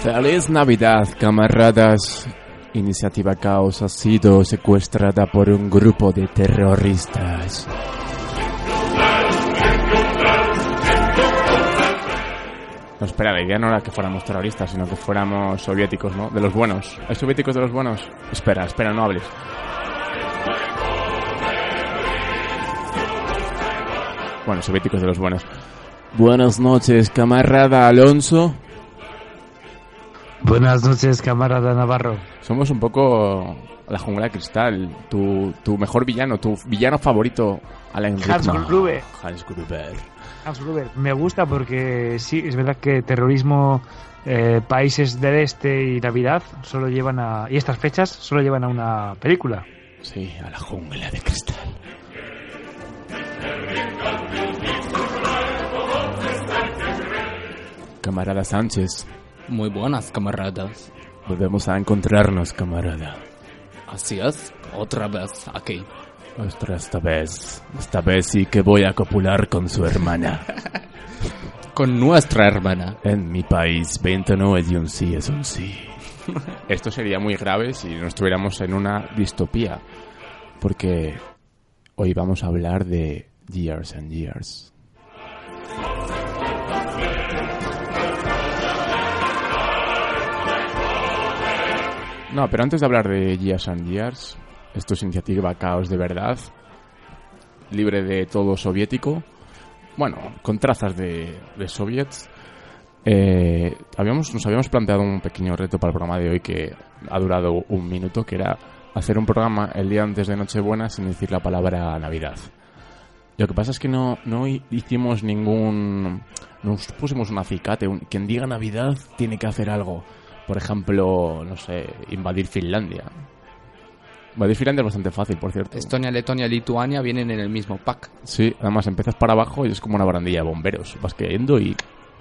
Feliz Navidad, camaradas. Iniciativa Caos ha sido secuestrada por un grupo de terroristas. No, espera, la idea no era que fuéramos terroristas, sino que fuéramos soviéticos, ¿no? De los buenos. ¿Hay soviéticos de los buenos? Espera, no hables. Bueno, soviéticos de los buenos. Buenas noches, camarada Alonso. Buenas noches, camarada Navarro. Somos un poco la jungla de cristal. Tu mejor villano, tu villano favorito, Alan Rickman. Hans Gruber. Me gusta porque sí, es verdad que terrorismo, países del este y Navidad solo llevan a... y estas fechas solo llevan a una película. Sí, a la jungla de cristal. Camarada Sánchez. Muy buenas, camaradas. Volvemos a encontrarnos, camarada. Así es, otra vez aquí. Ostras, esta vez sí que voy a copular con su hermana. Con nuestra hermana. En mi país, 20 no es un sí, es un sí. Esto sería muy grave si no estuviéramos en una distopía. Porque hoy vamos a hablar de Years and Years. No, pero antes de hablar de Years and Years, esto es iniciativa Caos de verdad, libre de todo soviético, bueno, con trazas de soviets. Nos habíamos planteado un pequeño reto para el programa de hoy que ha durado 1 minuto, que era hacer un programa el día antes de Nochebuena sin decir la palabra Navidad. Lo que pasa es que no hicimos nos pusimos un acicate, quien diga Navidad tiene que hacer algo. Por ejemplo, no sé, invadir Finlandia. Invadir Finlandia es bastante fácil, por cierto. Estonia, Letonia, Lituania vienen en el mismo pack. Sí, además empiezas para abajo y es como una barandilla de bomberos. Vas cayendo y...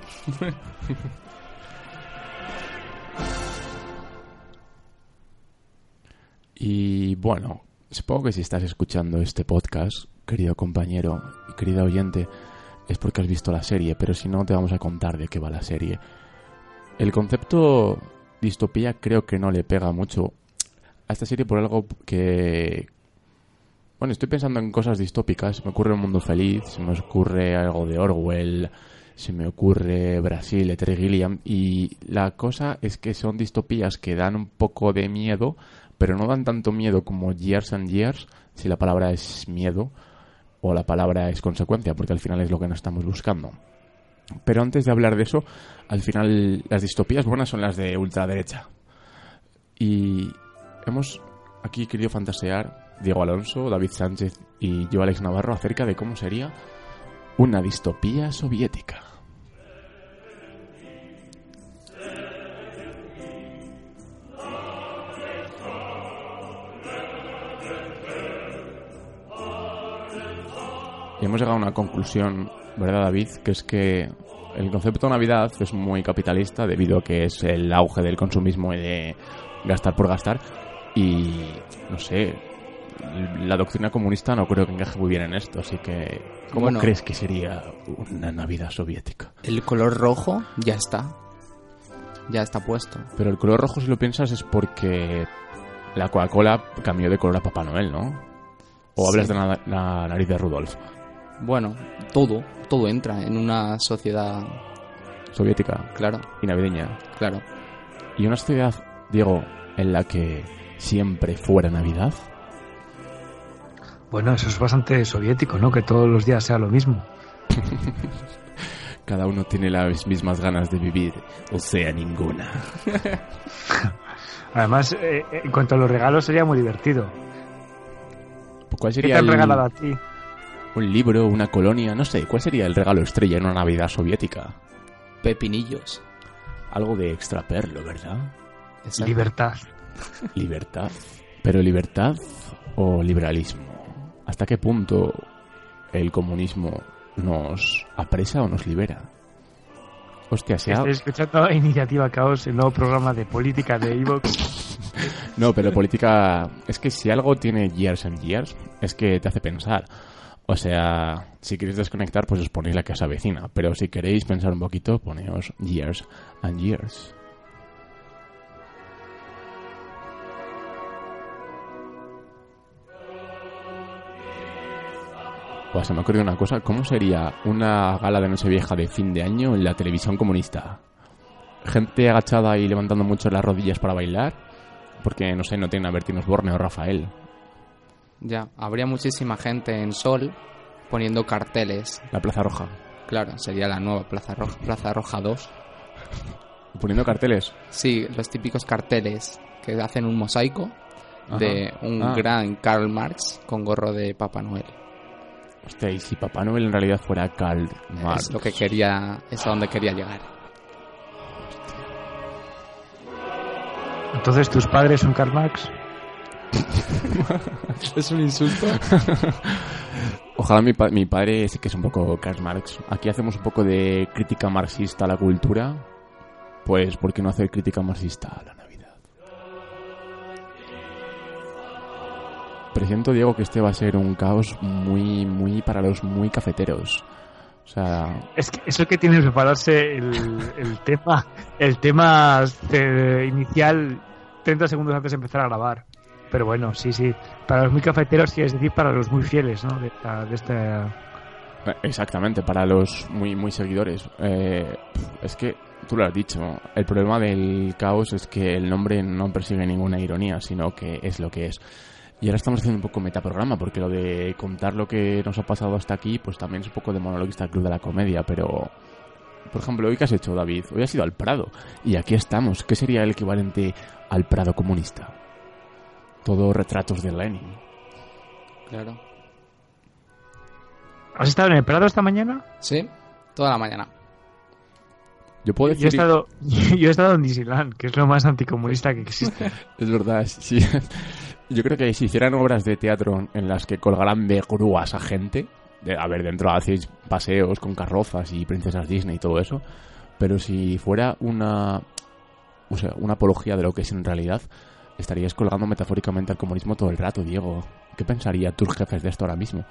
Y bueno, supongo que si estás escuchando este podcast, querido compañero y querida oyente, es porque has visto la serie, pero si no te vamos a contar de qué va la serie. El concepto distopía creo que no le pega mucho a esta serie por algo que... Bueno, estoy pensando en cosas distópicas. Me ocurre Un Mundo Feliz, se me ocurre algo de Orwell, se me ocurre Brasil, de Terry Gilliam. Y la cosa es que son distopías que dan un poco de miedo, pero no dan tanto miedo como Years and Years, si la palabra es miedo o la palabra es consecuencia, porque al final es lo que no estamos buscando. Pero antes de hablar de eso, al final las distopías buenas son las de ultraderecha. Y hemos aquí querido fantasear, Diego Alonso, David Sánchez y yo, Alex Navarro, acerca de cómo sería una distopía soviética. Y hemos llegado a una conclusión, ¿verdad, David? Que es que el concepto de Navidad es muy capitalista debido a que es el auge del consumismo y de gastar por gastar. Y, no sé, la doctrina comunista no creo que encaje muy bien en esto. Así que, ¿cómo crees que sería una Navidad soviética? El color rojo ya está puesto. Pero el color rojo, si lo piensas, es porque la Coca-Cola cambió de color a Papá Noel, ¿no? ¿O hablas de la nariz de Rudolf? Bueno, todo entra en una sociedad soviética, claro, y navideña, claro. Y una sociedad, Diego, en la que siempre fuera Navidad. Bueno, eso es bastante soviético, ¿no? Que todos los días sea lo mismo. Cada uno tiene las mismas ganas de vivir, o sea, ninguna. Además, en cuanto a los regalos, sería muy divertido. ¿Cuál sería ¿Qué te han regalado a ti? Un libro, una colonia, no sé. ¿Cuál sería el regalo estrella en una Navidad soviética? Pepinillos. Algo de extraperlo, ¿verdad? Exacto. Libertad. Libertad. ¿Pero libertad o liberalismo? ¿Hasta qué punto el comunismo nos apresa o nos libera? Hostia, Estoy escuchando Iniciativa Caos, el nuevo programa de política de Evox. No, pero política... Es que si algo tiene Years and Years, es que te hace pensar. O sea, si queréis desconectar, pues os ponéis la casa vecina. Pero si queréis pensar un poquito, poneos Years and Years. Pues se me ha ocurrido una cosa. ¿Cómo sería una gala de Nochevieja de fin de año en la televisión comunista? Gente agachada y levantando mucho las rodillas para bailar. Porque, no sé, no tienen a Bertín Osborne o Rafael. Ya, habría muchísima gente en Sol poniendo carteles. La Plaza Roja. Claro, sería la nueva Plaza Roja 2. Poniendo carteles. Sí, los típicos carteles que hacen un mosaico de Ajá. un gran Karl Marx con gorro de Papá Noel. Hostia, y si Papá Noel en realidad fuera Karl Marx. Es lo que quería, es a donde quería llegar. Entonces, ¿tus padres son Karl Marx? Es un insulto. Ojalá mi padre sí que es un poco Karl Marx. Aquí hacemos un poco de crítica marxista a la cultura. Pues, ¿por qué no hacer crítica marxista a la Navidad? Presiento, Diego, que este va a ser un caos muy para los muy cafeteros. O sea... Es que eso que tiene que prepararse el tema inicial 30 segundos antes de empezar a grabar. Pero bueno, sí. Para los muy cafeteros, es decir, para los muy fieles, ¿no? De esta... Exactamente, para los muy seguidores. Es que, tú lo has dicho, el problema del caos es que el nombre no persigue ninguna ironía, sino que es lo que es. Y ahora estamos haciendo un poco metaprograma, porque lo de contar lo que nos ha pasado hasta aquí, pues también es un poco de monologuista Club de la Comedia, pero... Por ejemplo, ¿hoy qué has hecho, David? Hoy has ido al Prado, y aquí estamos. ¿Qué sería el equivalente al Prado comunista? Todo retratos de Lenin. Claro. ¿Has estado en el Prado esta mañana? Sí, toda la mañana. Yo puedo decir... Yo he estado en Disneyland, que es lo más anticomunista que existe. Es verdad, sí. Yo creo que si hicieran obras de teatro en las que colgaran de grúas a gente, a ver, dentro hacéis paseos con carrozas y princesas Disney y todo eso, pero si fuera una apología de lo que es en realidad, estarías colgando metafóricamente al comunismo todo el rato, Diego. ¿Qué pensarían tus jefes de esto ahora mismo?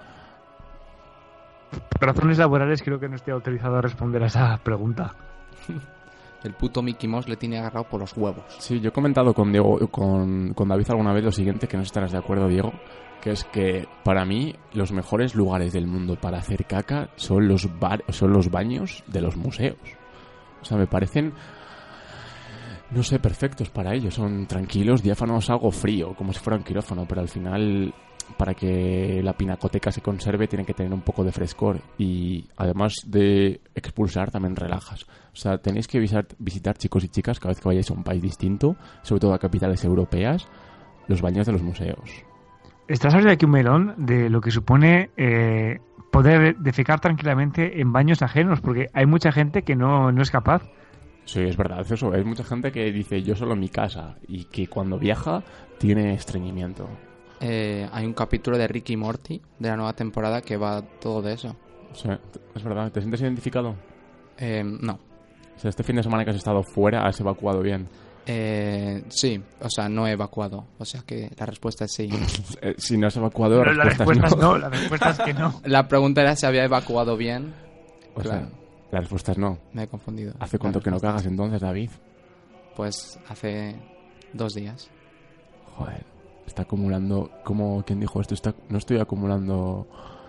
Por razones laborales creo que no estoy autorizado a responder a esa pregunta. El puto Mickey Mouse le tiene agarrado por los huevos. Sí, yo he comentado con Diego, con David alguna vez lo siguiente, que no estarás de acuerdo, Diego, que es que para mí los mejores lugares del mundo para hacer caca son los baños de los museos. O sea, me parecen, no sé, perfectos para ellos. Son tranquilos, diáfanos, algo frío, como si fuera un quirófano, pero al final, para que la pinacoteca se conserve, tiene que tener un poco de frescor. Y además de expulsar, también relajas. O sea, tenéis que visitar, chicos y chicas, cada vez que vayáis a un país distinto, sobre todo a capitales europeas, los baños de los museos. Estás abriendo aquí un melón de lo que supone poder defecar tranquilamente en baños ajenos, porque hay mucha gente que no es capaz. Sí, es verdad, eso. Hay mucha gente que dice yo solo en mi casa y que cuando viaja tiene estreñimiento. Hay un capítulo de Rick y Morty de la nueva temporada que va todo de eso. Sí, es verdad. ¿Te sientes identificado? No. O sea, este fin de semana que has estado fuera, has evacuado bien. Sí, o sea, no he evacuado. O sea que la respuesta es sí. Si no has evacuado, Pero la respuesta es no. La respuesta es que no. La pregunta era si había evacuado bien. O Claro. sea, la respuesta es no. Me he confundido. ¿Hace cuánto que no cagas entonces, David? Pues hace 2 días. Joder, está acumulando... ¿Quién dijo esto? No estoy acumulando...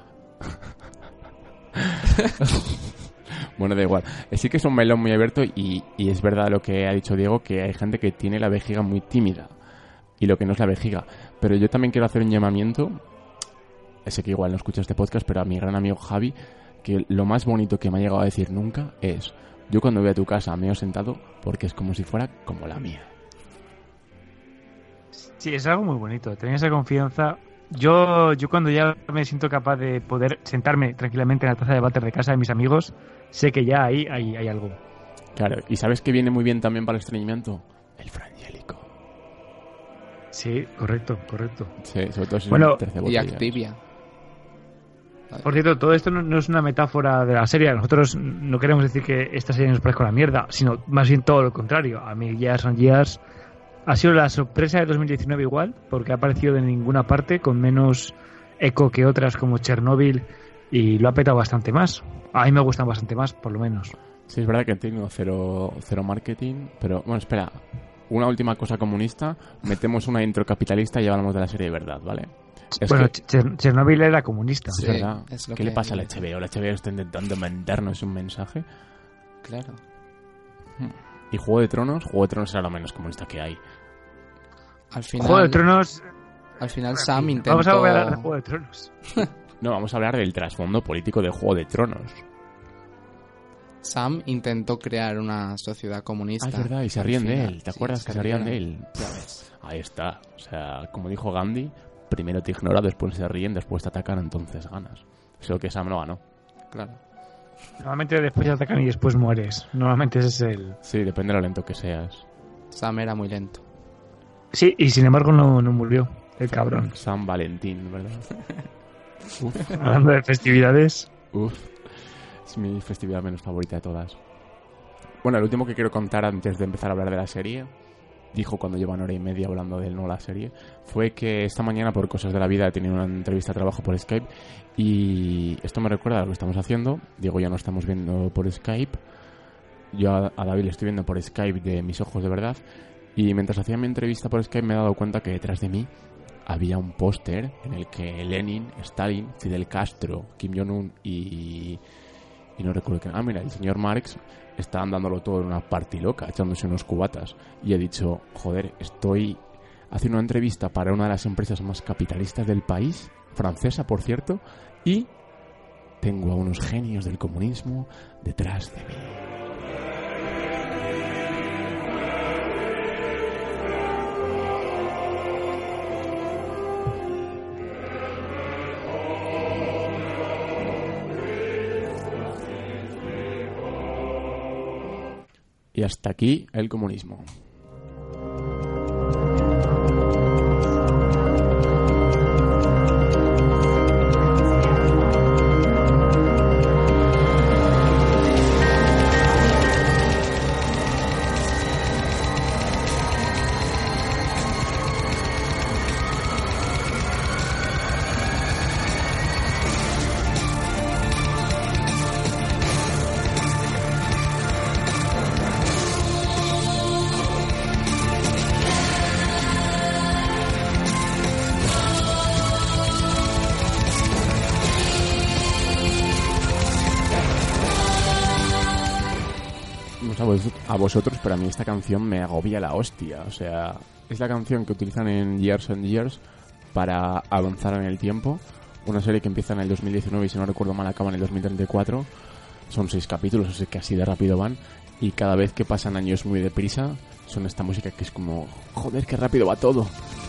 Bueno, da igual. Sí que es un melón muy abierto y es verdad lo que ha dicho Diego, que hay gente que tiene la vejiga muy tímida y lo que no es la vejiga. Pero yo también quiero hacer un llamamiento, sé que igual no escucha este podcast, pero a mi gran amigo Javi, que lo más bonito que me ha llegado a decir nunca es: yo cuando voy a tu casa me he sentado porque es como si fuera como la mía. Sí, es algo muy bonito, tener esa confianza. Yo cuando ya me siento capaz de poder sentarme tranquilamente en la taza de váter de casa de mis amigos, sé que ya ahí hay algo. Claro, ¿y sabes qué viene muy bien también para el estreñimiento? El frangélico. Sí, correcto. Sí, sobre todo si Bueno, son 13 Y botellas. Activia. Por cierto, todo esto no es una metáfora de la serie. Nosotros no queremos decir que esta serie nos parezca una mierda, sino más bien todo lo contrario. A mí Years and Years ha sido la sorpresa de 2019 igual, porque ha aparecido de ninguna parte, con menos eco que otras como Chernobyl, y lo ha petado bastante más. A mí me gustan bastante más, por lo menos. Sí, es verdad que tengo cero marketing, pero bueno, espera. Una última cosa comunista, metemos una intro capitalista y hablamos de la serie de verdad, ¿vale? Bueno, Chernobyl era comunista. Es verdad. es lo ¿Qué que- le pasa a la HBO? La HBO está intentando mandarnos un mensaje. Claro. Y Juego de Tronos era lo menos comunista que hay. Al final, Juego de Tronos. al final Sam intentó... Vamos a volver a hablar de Juego de Tronos. No, vamos a hablar del trasfondo político de Juego de Tronos. Sam intentó crear una sociedad comunista. Ah, es verdad, y se Al ríen de final, él. ¿Te sí, acuerdas se que se rían de rieron. él? Ya ves. Ahí está. O sea, como dijo Gandhi, primero te ignora, después se ríen, después te atacan, entonces ganas. Solo que Sam no ganó. Claro. Normalmente después te atacan y después mueres. Normalmente ese es el... Sí, depende de lo lento que seas. Sam era muy lento. Sí, y sin embargo no murió el cabrón. San Valentín, ¿verdad? Hablando de festividades. Uf, es mi festividad menos favorita de todas. Bueno, el último que quiero contar antes de empezar a hablar de la serie, dijo cuando llevan hora y media hablando de él, no la serie, fue que esta mañana por cosas de la vida he tenido una entrevista de trabajo por Skype y esto me recuerda a lo que estamos haciendo. Diego ya no estamos viendo por Skype, yo a David le estoy viendo por Skype de mis ojos de verdad, y mientras hacía mi entrevista por Skype me he dado cuenta que detrás de mí había un póster en el que Lenin, Stalin, Fidel Castro, Kim Jong-un y no recuerdo quién. Ah, mira, el señor Marx está dándolo todo en una party loca, echándose unos cubatas. Y he dicho, joder, estoy haciendo una entrevista para una de las empresas más capitalistas del país, francesa, por cierto, y tengo a unos genios del comunismo detrás de mí. Y hasta aquí el comunismo. A vosotros, pero a mí esta canción me agobia la hostia. O sea, es la canción que utilizan en Years and Years para avanzar en el tiempo. Una serie que empieza en el 2019 y si no recuerdo mal acaba en el 2034. Son 6 capítulos, así que así de rápido van. Y cada vez que pasan años muy deprisa, son esta música que es como, joder, qué rápido va todo.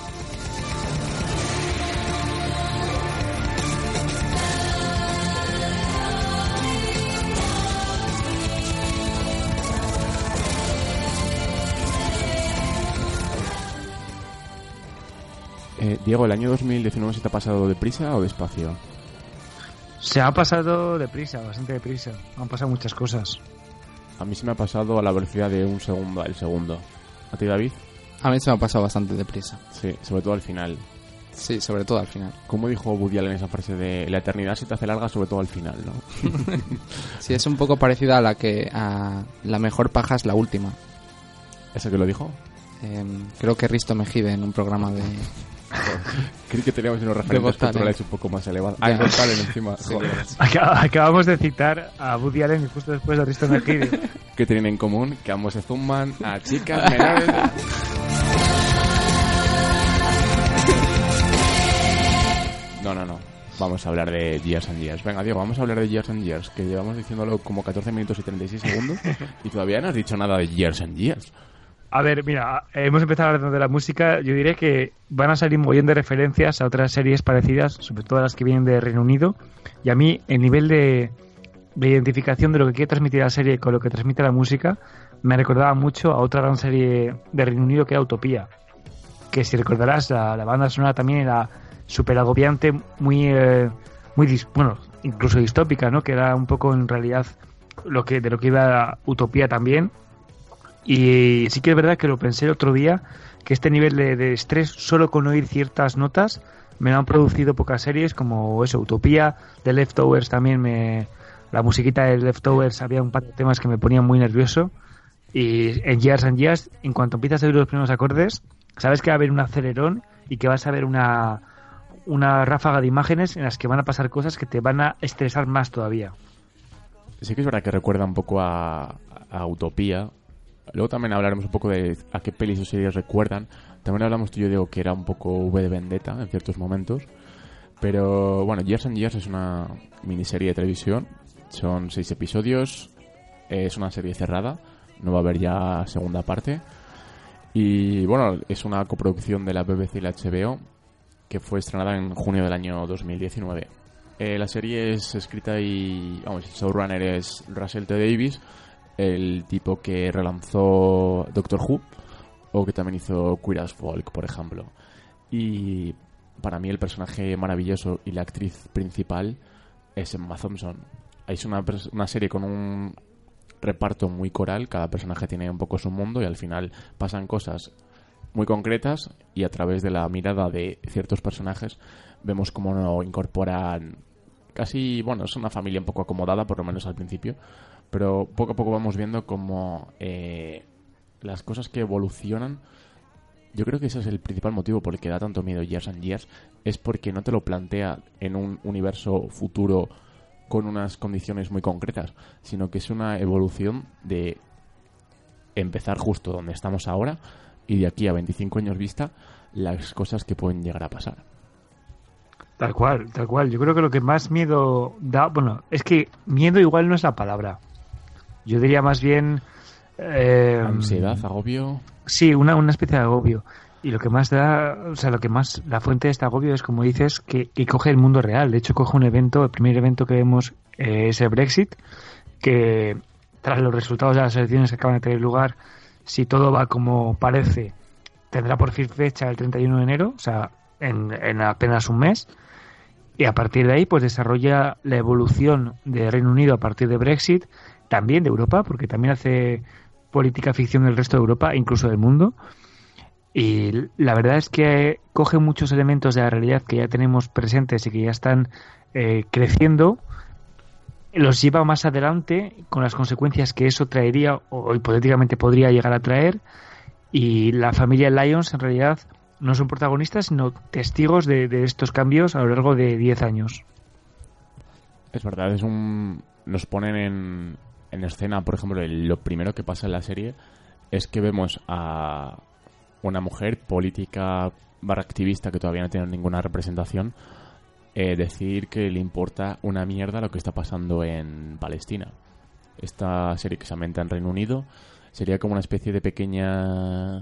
Diego, ¿el año 2019 se te ha pasado deprisa o despacio? Se ha pasado deprisa, bastante deprisa. Han pasado muchas cosas. A mí se me ha pasado a la velocidad de un segundo al segundo. ¿A ti, David? A mí se me ha pasado bastante deprisa. Sí, sobre todo al final. Sí, sobre todo al final. ¿Cómo dijo Woody Allen esa frase de la eternidad se te hace larga sobre todo al final, ¿no? Sí, es un poco parecida a la mejor paja es la última. ¿Ese que lo dijo? Creo que Risto Mejide en un programa de... Creí que teníamos unos referentes culturales un poco más elevados. Ah, Got Talent encima. Joder. Acabamos de citar a Woody Allen justo después de Risto Mejide. ¿Qué tienen en común? Que ambos se zumban a chicas menores. No. Vamos a hablar de Years and Years. Venga, Diego, vamos a hablar de Years and Years, que llevamos diciéndolo como 14 minutos y 36 segundos y todavía no has dicho nada de Years and Years. A ver, mira, hemos empezado hablando de la música. Yo diré que van a salir un montón de referencias a otras series parecidas, sobre todo las que vienen de Reino Unido. Y a mí, el nivel de identificación de lo que quiere transmitir la serie con lo que transmite la música me recordaba mucho a otra gran serie de Reino Unido que era Utopía. Que si recordarás, la banda sonora también era súper agobiante, muy incluso distópica, ¿no? Que era un poco en realidad de lo que iba Utopía también. Y sí que es verdad que lo pensé el otro día, que este nivel de estrés solo con oír ciertas notas me lo han producido pocas series como eso, Utopía, The Leftovers también la musiquita de Leftovers, había un par de temas que me ponían muy nervioso. Y en Years and Years, en cuanto empiezas a oír los primeros acordes, sabes que va a haber un acelerón y que vas a ver una ráfaga de imágenes en las que van a pasar cosas que te van a estresar más todavía. Sí que es verdad que recuerda un poco a Utopía. Luego también hablaremos un poco de a qué pelis o series recuerdan. También hablamos tú y yo, Diego, que era un poco V de Vendetta en ciertos momentos. Pero bueno, Years and Years es una miniserie de televisión. Son 6 episodios. Es una serie cerrada. No va a haber ya segunda parte. Y bueno, es una coproducción de la BBC y la HBO que fue estrenada en junio del año 2019. La serie es escrita y... Vamos, el showrunner es Russell T. Davies, el tipo que relanzó Doctor Who o que también hizo Queer as Folk, por ejemplo. Y para mí el personaje maravilloso y la actriz principal es Emma Thompson. Es una serie con un reparto muy coral, cada personaje tiene un poco su mundo y al final pasan cosas muy concretas y a través de la mirada de ciertos personajes vemos cómo no incorporan casi, bueno, es una familia un poco acomodada, por lo menos al principio, pero poco a poco vamos viendo cómo las cosas que evolucionan. Yo creo que ese es el principal motivo por el que da tanto miedo Years and Years, es porque no te lo plantea en un universo futuro con unas condiciones muy concretas, sino que es una evolución de empezar justo donde estamos ahora y de aquí a 25 años vista las cosas que pueden llegar a pasar. Tal cual, tal cual. Yo creo que lo que más miedo da... Bueno, es que miedo igual no es la palabra. Yo diría más bien... Ansiedad, agobio... Sí, una especie de agobio. Y lo que más da... O sea, lo que más... La fuente de este agobio es, como dices, que coge el mundo real. De hecho, coge un evento... El primer evento que vemos es el Brexit, que tras los resultados de las elecciones que acaban de tener lugar, si todo va como parece, tendrá por fin fecha el 31 de enero, o sea, en apenas un mes. Y a partir de ahí, pues desarrolla la evolución de Reino Unido a partir de Brexit, también de Europa, porque también hace política ficción del resto de Europa, incluso del mundo. Y la verdad es que coge muchos elementos de la realidad que ya tenemos presentes y que ya están creciendo, los lleva más adelante con las consecuencias que eso traería o hipotéticamente podría llegar a traer. Y la familia Lyons en realidad no son protagonistas, sino testigos de estos cambios a lo largo de 10 años. Es verdad, nos ponen en escena, por ejemplo, lo primero que pasa en la serie es que vemos a una mujer política activista que todavía no tiene ninguna representación decir que le importa una mierda lo que está pasando en Palestina. Esta serie que se ambienta en Reino Unido sería como una especie de pequeña...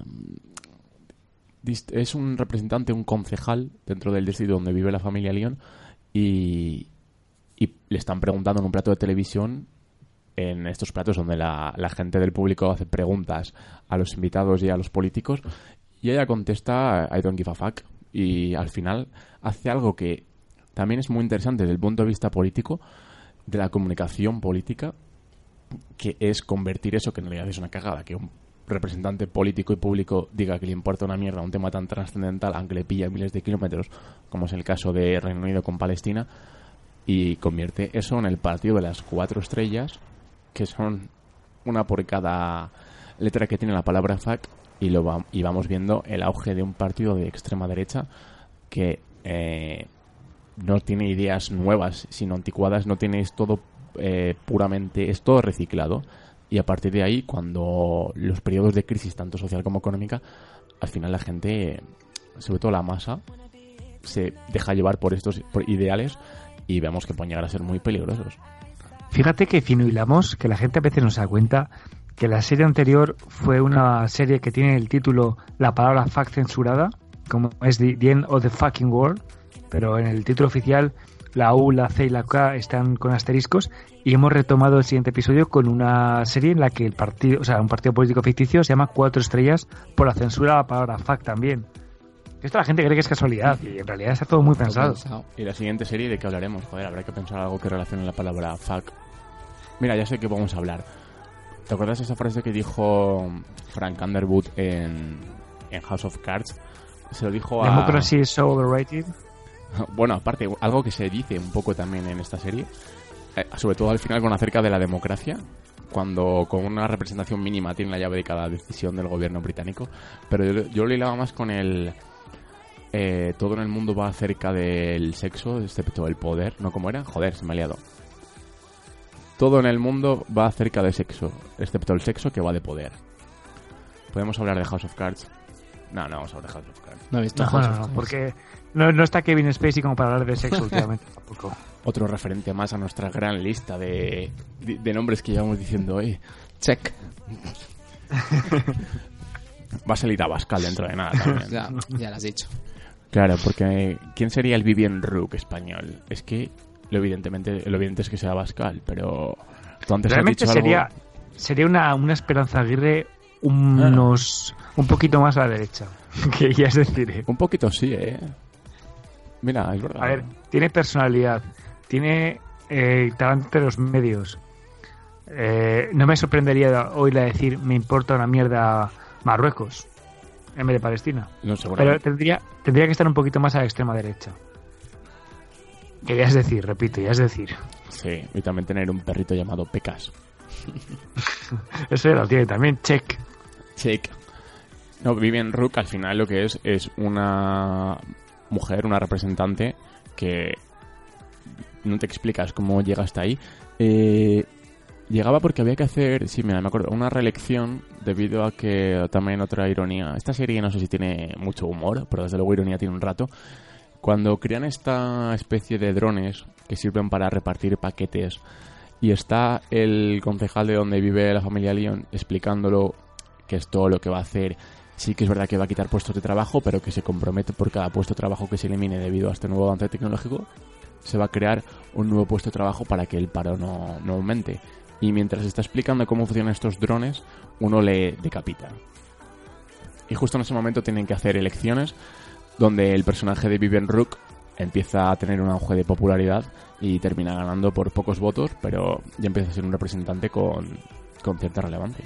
Es un representante, un concejal dentro del distrito donde vive la familia Lyon y le están preguntando en un plato de televisión, en estos platos donde la gente del público hace preguntas a los invitados y a los políticos, y ella contesta I don't give a fuck, y al final hace algo que también es muy interesante desde el punto de vista político, de la comunicación política, que es convertir eso, que en realidad es una cagada, que un representante político y público diga que le importa una mierda un tema tan trascendental, aunque le pilla miles de kilómetros, como es el caso de Reino Unido con Palestina, y convierte eso en el partido de las 4 estrellas, que son una por cada letra que tiene la palabra fuck, y vamos viendo el auge de un partido de extrema derecha que no tiene ideas nuevas, sino anticuadas, no tiene, es todo puramente, es todo reciclado. Y a partir de ahí, cuando los periodos de crisis, tanto social como económica, al final la gente, sobre todo la masa, se deja llevar por estos ideales y vemos que pueden llegar a ser muy peligrosos. Fíjate que fino hilamos, que la gente a veces no se da cuenta que la serie anterior fue una serie que tiene el título, la palabra fuck censurada, como es The End of the Fucking World, pero en el título oficial la U, la C y la K están con asteriscos, y hemos retomado el siguiente episodio con una serie en la que el partido, o sea, un partido político ficticio se llama 4 estrellas por la censura de la palabra fuck también. Esto la gente cree que es casualidad y en realidad está todo muy pensado. Y la siguiente serie, ¿de qué hablaremos? Joder, habrá que pensar algo que relacione la palabra fuck. Mira, ya sé que vamos a hablar. ¿Te acuerdas de esa frase que dijo Frank Underwood en House of Cards? Se lo dijo a... Democracy is so overrated. Bueno, aparte, algo que se dice un poco también en esta serie, sobre todo al final con acerca de la democracia, cuando con una representación mínima tiene la llave de cada decisión del gobierno británico, pero yo lo hilaba más con todo en el mundo va acerca del sexo, excepto el poder. ¿No? ¿Cómo era? Joder, se me ha liado. Todo en el mundo va acerca de sexo, excepto el sexo que va de poder. ¿Podemos hablar de House of Cards? No vamos a hablar de House of Cards. No he visto No, porque no está Kevin Spacey como para hablar de sexo últimamente tampoco. Otro referente más a nuestra gran lista de nombres que llevamos diciendo hoy. Check. Va a salir Abascal dentro de nada también. Ya lo has dicho. Claro, porque ¿quién sería el Vivian Rook español? Es que lo evidente es que sea Abascal, pero tú antes realmente has dicho sería una Esperanza Aguirre un poquito más a la derecha. Que ya es decir, un poquito sí, Mira, es verdad. A ver, tiene personalidad, tiene talento de los medios. No me sorprendería oírle decir me importa una mierda Marruecos en vez de Palestina. No, pero tendría que estar un poquito más a la extrema derecha. Que ya es decir, repito, ya es decir. Sí, y también tener un perrito llamado Pecas. Eso ya lo tiene también, check. No, Vivian Rook al final lo que es una mujer, una representante que no te explicas cómo llega hasta ahí. Llegaba porque había que hacer, sí, me acuerdo, una reelección debido a que también otra ironía. Esta serie no sé si tiene mucho humor, pero desde luego ironía tiene un rato. Cuando crean esta especie de drones que sirven para repartir paquetes y está el concejal de donde vive la familia Lyon explicándolo que es todo lo que va a hacer. Sí que es verdad que va a quitar puestos de trabajo, pero que se compromete por cada puesto de trabajo que se elimine debido a este nuevo avance tecnológico, se va a crear un nuevo puesto de trabajo para que el paro no aumente. Y mientras está explicando cómo funcionan estos drones, uno le decapita. Y justo en ese momento tienen que hacer elecciones donde el personaje de Vivian Rook empieza a tener un auge de popularidad y termina ganando por pocos votos, pero ya empieza a ser un representante con cierta relevancia.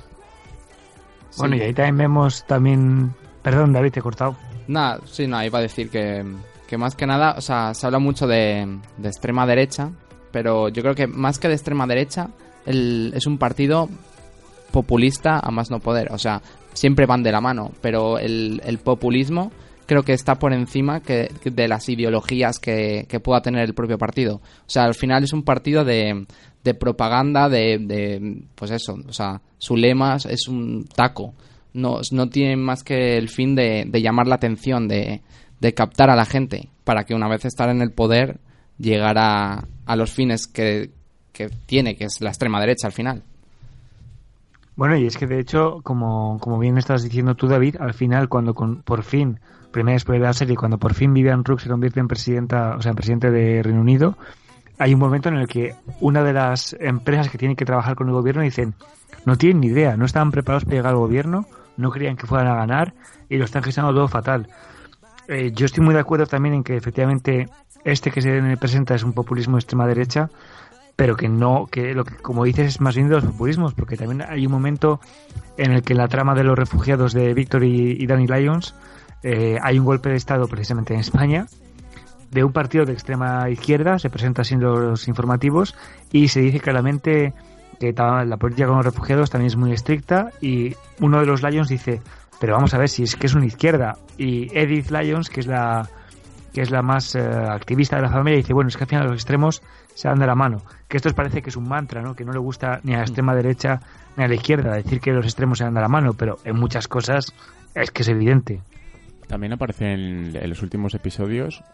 Bueno, Sí. y ahí también vemos también... Perdón, David, te he cortado. Nada, sí, no, iba a decir que más que nada, o sea, se habla mucho de extrema derecha, pero yo creo que más que de extrema derecha, es un partido populista a más no poder. O sea, siempre van de la mano, pero el populismo creo que está por encima de las ideologías que pueda tener el propio partido. O sea, al final es un partido de propaganda, pues eso, o sea, su lema es un taco. No tiene más que el fin de llamar la atención, de captar a la gente, para que una vez estar en el poder, llegar a los fines que tiene, que es la extrema derecha al final. Bueno, y es que de hecho, como bien estás diciendo tú, David, al final cuando por fin, primera después de la serie, cuando por fin Vivian Rook se convierte en presidenta, o sea, en presidente de Reino Unido, hay un momento en el que una de las empresas que tienen que trabajar con el gobierno dicen, no tienen ni idea, no estaban preparados para llegar al gobierno, no creían que fueran a ganar y lo están gestionando todo fatal. Yo estoy muy de acuerdo también en que efectivamente este que se presenta es un populismo de extrema derecha, pero que no, que lo que como dices es más bien de los populismos, porque también hay un momento en el que en la trama de los refugiados de Victor y Danny Lyons hay un golpe de estado precisamente en España de un partido de extrema izquierda, se presenta así en los informativos y se dice claramente que la política con los refugiados también es muy estricta y uno de los Lyons dice, pero vamos a ver si es que es una izquierda, y Edith Lyons, que es la más activista de la familia, dice, bueno, es que al final los extremos se dan de la mano, que esto parece que es un mantra, ¿no? Que no le gusta ni a la extrema derecha ni a la izquierda decir que los extremos se dan de la mano, pero en muchas cosas es que es evidente. También aparece en los últimos episodios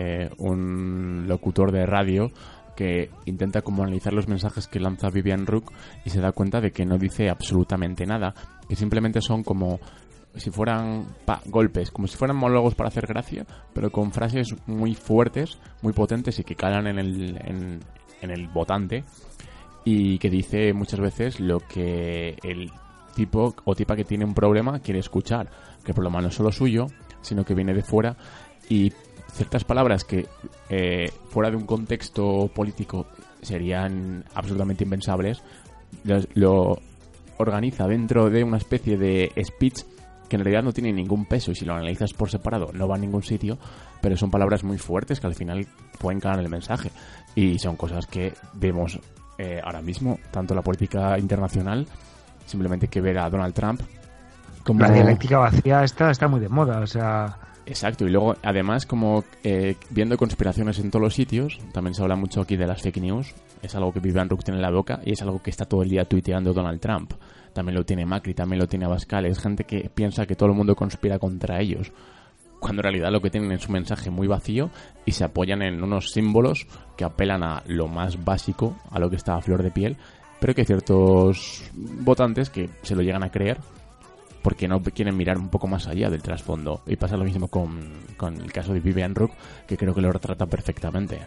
un locutor de radio que intenta como analizar los mensajes que lanza Vivian Rook y se da cuenta de que no dice absolutamente nada, que simplemente son como si fueran golpes, como si fueran monólogos para hacer gracia, pero con frases muy fuertes, muy potentes y que calan en el votante, y que dice muchas veces lo que el tipo o tipa que tiene un problema quiere escuchar, que el problema no es solo suyo, sino que viene de fuera, y ciertas palabras que fuera de un contexto político serían absolutamente impensables, lo organiza dentro de una especie de speech que en realidad no tiene ningún peso, y si lo analizas por separado no va a ningún sitio, pero son palabras muy fuertes que al final pueden calar el mensaje, y son cosas que vemos ahora mismo, tanto la política internacional, simplemente que ver a Donald Trump como... La dialéctica vacía está muy de moda, o sea, Exacto, y luego además como viendo conspiraciones en todos los sitios, también se habla mucho aquí de las fake news, es algo que Vivian Rook tiene en la boca y es algo que está todo el día tuiteando Donald Trump. También lo tiene Macri, también lo tiene Abascal, es gente que piensa que todo el mundo conspira contra ellos, cuando en realidad lo que tienen es un mensaje muy vacío y se apoyan en unos símbolos que apelan a lo más básico, a lo que está a flor de piel, pero que hay ciertos votantes que se lo llegan a creer porque no quieren mirar un poco más allá del trasfondo. Y pasa lo mismo con el caso de Vivian Rook, que creo que lo retrata perfectamente.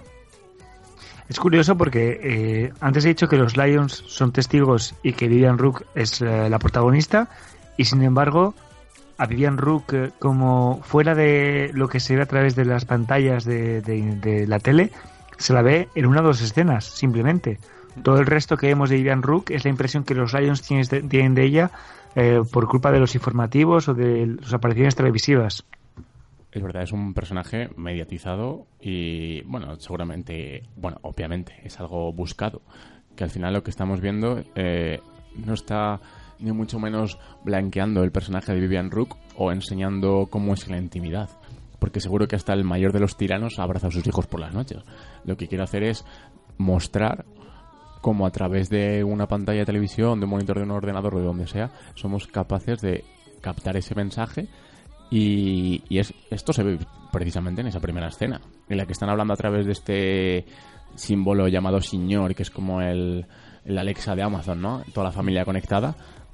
Es curioso porque antes he dicho que los Lions son testigos y que Vivian Rook es la protagonista, y sin embargo a Vivian Rook, como fuera de lo que se ve a través de las pantallas de la tele, se la ve en una o dos escenas, simplemente. Todo el resto que vemos de Vivian Rook es la impresión que los Lions tienen de ella por culpa de los informativos o de sus apariciones televisivas. Es verdad, es un personaje mediatizado y, bueno, seguramente, bueno, obviamente, es algo buscado. Que al final lo que estamos viendo no está ni mucho menos blanqueando el personaje de Vivian Rook o enseñando cómo es la intimidad. Porque seguro que hasta el mayor de los tiranos abraza a sus hijos por las noches. Lo que quiere hacer es mostrar cómo a través de una pantalla de televisión, de un monitor de un ordenador o de donde sea, somos capaces de captar ese mensaje. Y esto se ve precisamente en esa primera escena, en la que están hablando a través de este símbolo llamado Señor, que es como el Alexa de Amazon, ¿no? Toda la familia conectada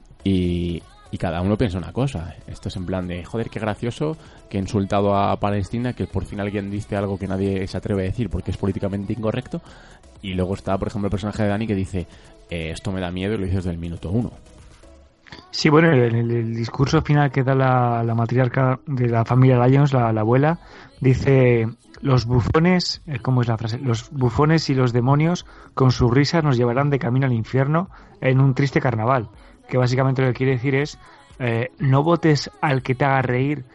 y cada uno piensa una cosa. Esto es en plan de, joder, qué gracioso que he insultado a Palestina, que por fin alguien dice algo que nadie se atreve a decir porque es políticamente incorrecto. Y luego está, por ejemplo, el personaje de Dani que dice, esto me da miedo y lo dices desde el minuto 1. Sí, bueno, en el discurso final que da la matriarca de la familia Lions, la abuela, dice, los bufones, ¿cómo es la frase? Los bufones y los demonios con sus risas nos llevarán de camino al infierno en un triste carnaval. Que básicamente lo que quiere decir es, no votes al que te haga reír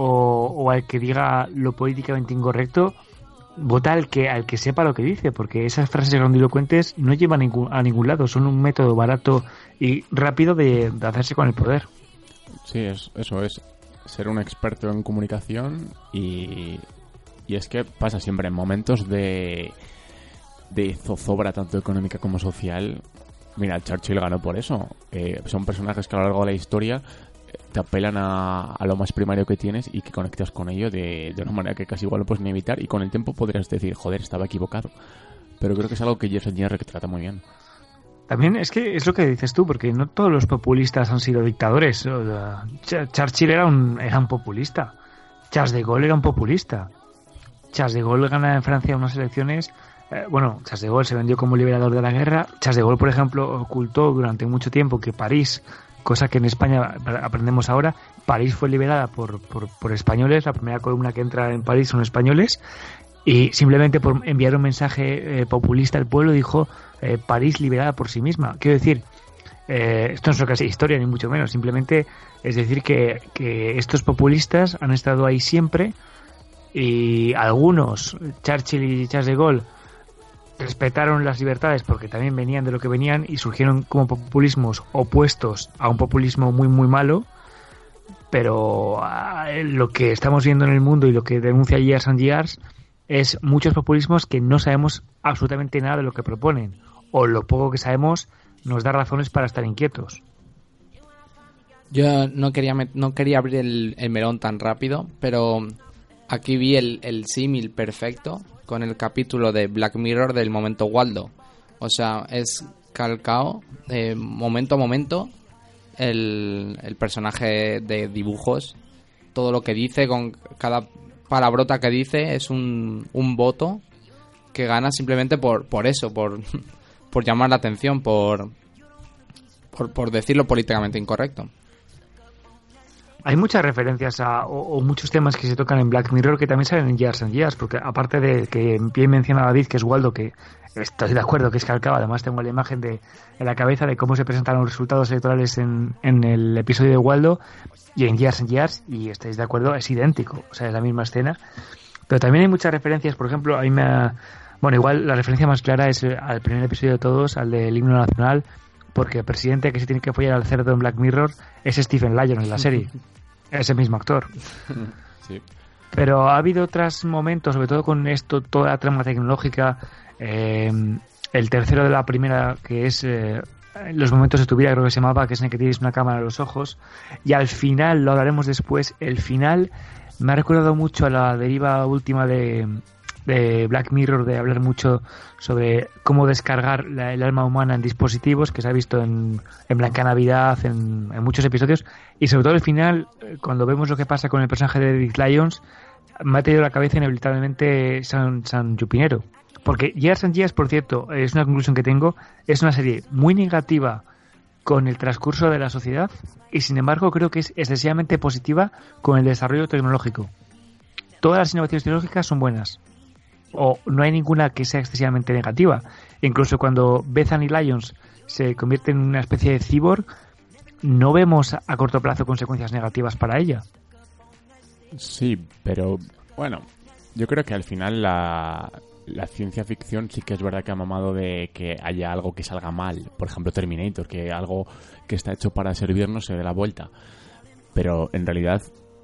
o al que diga lo políticamente incorrecto, vota al que sepa lo que dice, porque esas frases grandilocuentes no llevan a ningún lado, son un método barato y rápido de hacerse con el poder. Sí, eso es ser un experto en comunicación y es que pasa siempre en momentos de zozobra tanto económica como social. Mira, Churchill ganó por eso. Son personajes que a lo largo de la historia te apelan a lo más primario que tienes y que conectas con ello de una manera que casi igual no puedes ni evitar, y con el tiempo podrías decir, joder, estaba equivocado. Pero creo que es algo que Years and Years retrata muy bien. También es que es lo que dices tú, porque no todos los populistas han sido dictadores. Churchill era un populista. Charles de Gaulle era un populista. Charles de Gaulle gana en Francia unas elecciones. Charles de Gaulle se vendió como liberador de la guerra. Charles de Gaulle, por ejemplo, ocultó durante mucho tiempo que París, cosa que en España aprendemos ahora, París fue liberada por españoles. La primera columna que entra en París son españoles. Y simplemente por enviar un mensaje populista al pueblo dijo París liberada por sí misma. Quiero decir, esto no es lo que es historia, ni mucho menos. Simplemente es decir que estos populistas han estado ahí siempre, y algunos, Churchill y Charles de Gaulle, respetaron las libertades porque también venían de lo que venían y surgieron como populismos opuestos a un populismo muy muy malo. Pero lo que estamos viendo en el mundo y lo que denuncia Years and Years es muchos populismos que no sabemos absolutamente nada de lo que proponen, o lo poco que sabemos nos da razones para estar inquietos. Yo no quería abrir el melón tan rápido, pero aquí vi el símil perfecto con el capítulo de Black Mirror del momento Waldo. O sea, es calcao momento a momento el personaje de dibujos. Todo lo que dice, con cada palabrota que dice, es un voto que gana simplemente por eso, por llamar la atención, por decirlo políticamente incorrecto. Hay muchas referencias o muchos temas que se tocan en Black Mirror que también salen en Years and Years, porque aparte de que bien menciona David, que es Waldo, que estoy de acuerdo que es calcado, además tengo la imagen en la cabeza de cómo se presentaron los resultados electorales en el episodio de Waldo y en Years and Years, y estáis de acuerdo, es idéntico, o sea, es la misma escena. Pero también hay muchas referencias, por ejemplo, igual la referencia más clara es al primer episodio de todos, al del himno nacional, porque el presidente que se tiene que follar al cerdo en Black Mirror es Stephen Lyon en la serie. Ese mismo actor. Sí. Pero ha habido otros momentos, sobre todo con esto, toda la trama tecnológica, el tercero de la primera, que es Los momentos de tu vida, creo que se llamaba, que es en el que tienes una cámara en los ojos, y al final, lo hablaremos después, el final me ha recordado mucho a la deriva última de Black Mirror, de hablar mucho sobre cómo descargar el alma humana en dispositivos, que se ha visto en Blanca Navidad, en muchos episodios, y sobre todo el final, cuando vemos lo que pasa con el personaje de Edith Lyons, me ha tenido la cabeza inevitablemente San Junipero. Porque Years and Years, por cierto, es una conclusión que tengo, es una serie muy negativa con el transcurso de la sociedad y sin embargo creo que es excesivamente positiva con el desarrollo tecnológico. Todas las innovaciones tecnológicas son buenas, o no hay ninguna que sea excesivamente negativa. Incluso cuando Bethany Lyons se convierte en una especie de cyborg, no vemos a corto plazo consecuencias negativas para ella. Sí, pero bueno, yo creo que al final la ciencia ficción sí que es verdad que ha mamado de que haya algo que salga mal. Por ejemplo, Terminator, que algo que está hecho para servirnos se dé la vuelta. Pero en realidad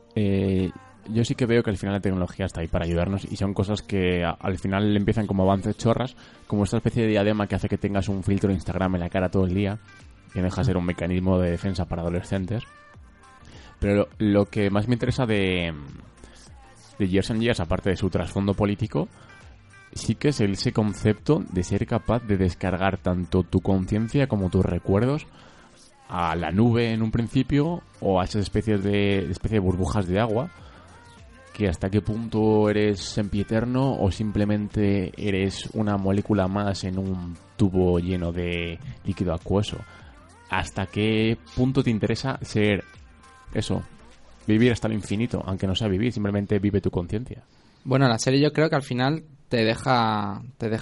yo sí que veo que al final la tecnología está ahí para ayudarnos y son cosas que al final empiezan como avances chorras, como esta especie de diadema que hace que tengas un filtro de Instagram en la cara todo el día, que deja de ser un mecanismo de defensa para adolescentes. Pero lo que más me interesa de Years and Years, aparte de su trasfondo político, sí que es ese concepto de ser capaz de descargar tanto tu conciencia como tus recuerdos a la nube en un principio o a esas especie de burbujas de agua, que hasta qué punto eres sempiterno o simplemente eres una molécula más en un tubo lleno de líquido acuoso. Hasta qué punto te interesa ser eso, vivir hasta el infinito, aunque no sea vivir, simplemente vive tu conciencia. Bueno, la serie yo creo que al final te deja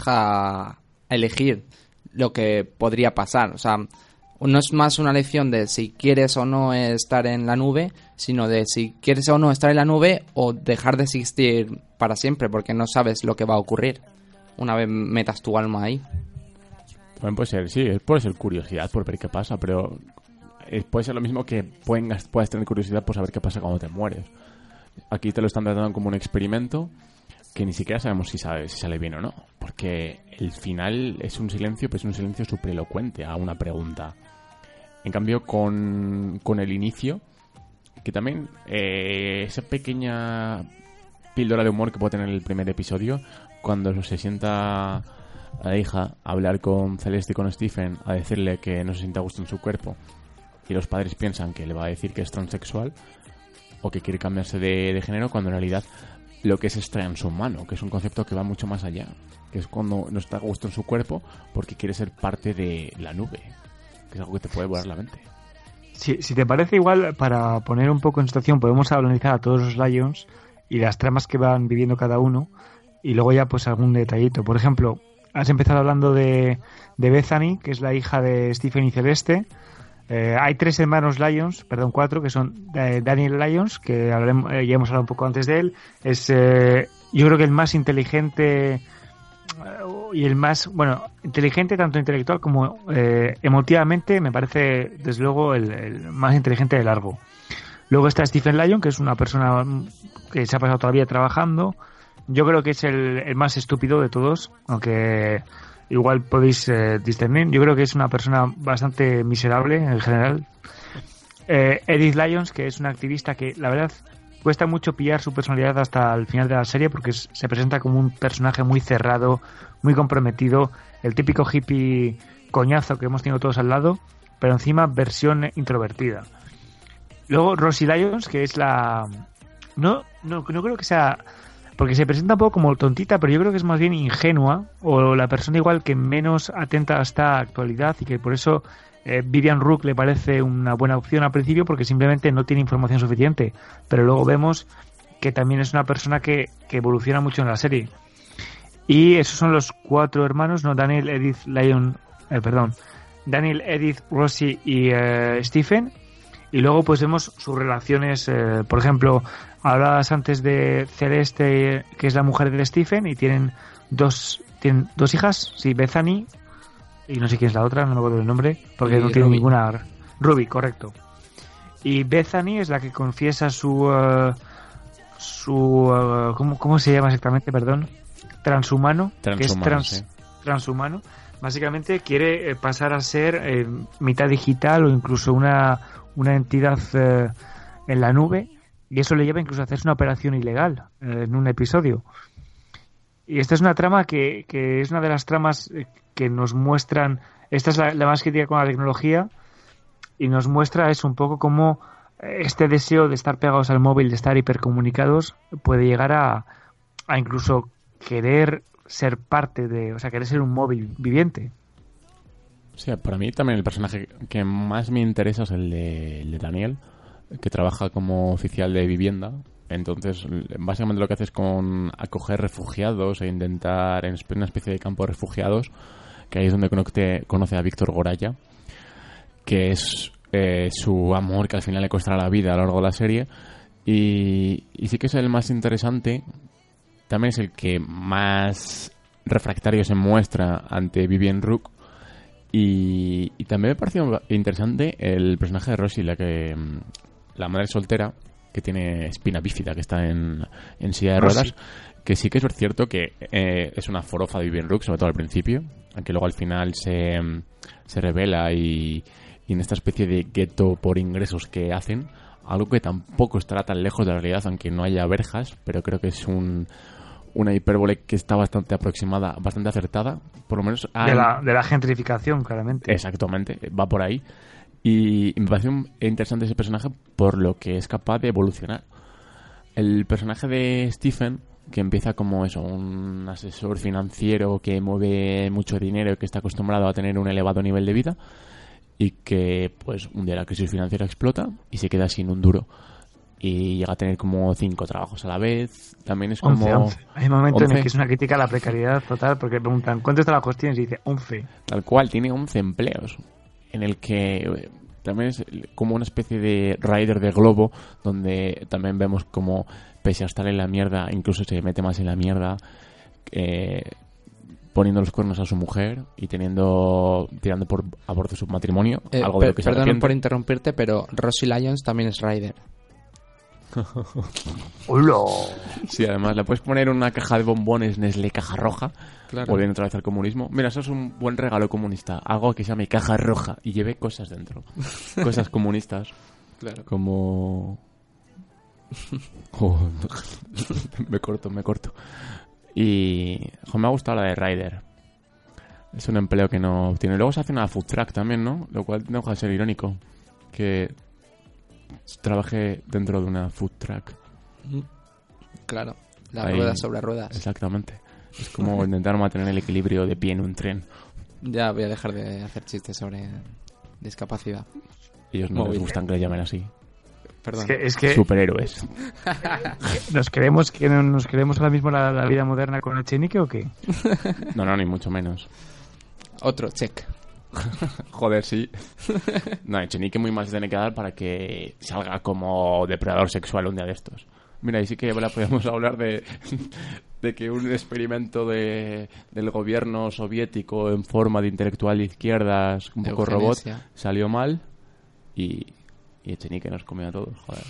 elegir lo que podría pasar. O sea, no es más una lección de si quieres o no estar en la nube, sino de si quieres o no estar en la nube o dejar de existir para siempre, porque no sabes lo que va a ocurrir una vez metas tu alma ahí. Bueno, puede ser, sí, puede ser curiosidad por ver qué pasa, pero puede ser lo mismo que puedas tener curiosidad por saber qué pasa cuando te mueres. Aquí te lo están tratando como un experimento que ni siquiera sabemos si sale bien o no, porque el final es un silencio, pero es un silencio súper elocuente a una pregunta. En cambio, con el inicio, que también esa pequeña píldora de humor que puede tener el primer episodio, cuando se sienta a la hija a hablar con Celeste y con Stephen, a decirle que no se siente a gusto en su cuerpo, y los padres piensan que le va a decir que es transexual o que quiere cambiarse de género, cuando en realidad lo que es transhumano, que es un concepto que va mucho más allá, que es cuando no está a gusto en su cuerpo porque quiere ser parte de la nube, que es algo que te puede volar la mente. Si te parece, igual, para poner un poco en situación, podemos analizar a todos los Lyons y las tramas que van viviendo cada uno, y luego ya pues algún detallito. Por ejemplo, has empezado hablando de Bethany, que es la hija de Stephen y Celeste. Hay 3 hermanos Lyons, 4, que son Daniel Lyons, que ya hemos hablado un poco antes de él. Es yo creo que el más inteligente y el más, inteligente tanto intelectual como emotivamente, me parece desde luego el más inteligente de largo. Luego está Stephen Lyon, que es una persona que se ha pasado todavía trabajando. Yo creo que es el más estúpido de todos, aunque igual podéis discernir. Yo creo que es una persona bastante miserable en general. Edith Lyons, que es una activista que la verdad cuesta mucho pillar su personalidad hasta el final de la serie, porque se presenta como un personaje muy cerrado, muy comprometido, el típico hippie coñazo que hemos tenido todos al lado, pero encima versión introvertida. Luego Rosie Lyons, que es la... No creo que sea... Porque se presenta un poco como tontita, pero yo creo que es más bien ingenua, o la persona igual que menos atenta a esta actualidad, y que por eso Vivian Rook le parece una buena opción al principio, porque simplemente no tiene información suficiente. Pero luego vemos que también es una persona que evoluciona mucho en la serie. Y esos son los 4 hermanos, ¿no? Daniel, Edith, Rosie y Stephen. Y luego pues vemos sus relaciones, por ejemplo, hablabas antes de Celeste, que es la mujer de Stephen, y tienen dos hijas, sí, Bethany, y no sé quién es la otra, no me acuerdo el nombre, porque no tiene ninguna... Ruby, correcto. Y Bethany es la que confiesa su ¿cómo se llama exactamente? Perdón. Transhumano. Que es sí. transhumano. Básicamente quiere pasar a ser mitad digital o incluso una entidad en la nube, y eso le lleva incluso a hacerse una operación ilegal en un episodio. Y esta es una trama que es una de las tramas que nos muestran. Esta es la más crítica con la tecnología, y nos muestra eso un poco cómo este deseo de estar pegados al móvil, de estar hipercomunicados, puede llegar a incluso querer ser parte de, o sea, querer ser un móvil viviente. O sea, para mí también el personaje que más me interesa es el de Daniel, que trabaja como oficial de vivienda. Entonces, básicamente lo que hace es acoger refugiados e intentar, en una especie de campo de refugiados, que ahí es donde conoce a Víctor Goraya, que es su amor, que al final le costará la vida a lo largo de la serie. Y sí que es el más interesante. También es el que más refractario se muestra ante Vivienne Rook. Y también me pareció interesante el personaje de Rosie, la madre soltera, que tiene espina bífida, que está en silla de ruedas. Que sí que es cierto que es una forofa de Vivienne Rook, sobre todo al principio, aunque luego al final se revela y en esta especie de gueto por ingresos que hacen, algo que tampoco estará tan lejos de la realidad, aunque no haya verjas, pero creo que es una hipérbole que está bastante aproximada, bastante acertada, por lo menos de la gentrificación, claramente. Exactamente, va por ahí. Y me parece interesante ese personaje por lo que es capaz de evolucionar. El personaje de Stephen, que empieza como eso, un asesor financiero que mueve mucho dinero y que está acostumbrado a tener un elevado nivel de vida, y que pues un día la crisis financiera explota y se queda sin un duro. Y llega a tener como 5 trabajos a la vez. También es como... 11. Hay un momento en el que es una crítica a la precariedad total, porque preguntan ¿cuántos trabajos tienes? Y dice 11. Tal cual, tiene 11 empleos. En el que también es como una especie de rider de globo, donde también vemos como, pese a estar en la mierda, incluso se mete más en la mierda, poniendo los cuernos a su mujer y tirando por aborto su matrimonio. Algo de lo que se arrepiente. Perdón por interrumpirte, pero Rosie Lyons también es rider. ¡Hola! Sí, además le puedes poner una caja de bombones Nestlé caja roja, claro. Volviendo otra vez al comunismo. Mira, eso es un buen regalo comunista, algo que se llame caja roja y lleve cosas dentro, cosas comunistas, claro. Como me corto. Y me ha gustado la de Ryder. Es un empleo que no tiene. Luego se hace una food truck también, ¿no? Lo cual no deja de ser irónico que trabajé dentro de una food truck. Claro, ruedas sobre ruedas. Exactamente. Es como intentar mantener el equilibrio de pie en un tren. Ya voy a dejar de hacer chistes sobre discapacidad. Ellos no les gustan que les llamen así. Perdón. Es que superhéroes. ¿Nos creemos ahora mismo la vida moderna con Echenique o qué? No, ni mucho menos. Otro check. Joder, sí. No, Echenique muy más tiene que dar para que salga como depredador sexual un día de estos. Mira, y sí que podemos hablar de que un experimento del gobierno soviético en forma de intelectual de izquierdas, un poco robot, salió mal y Echenique nos comió a todos, joder.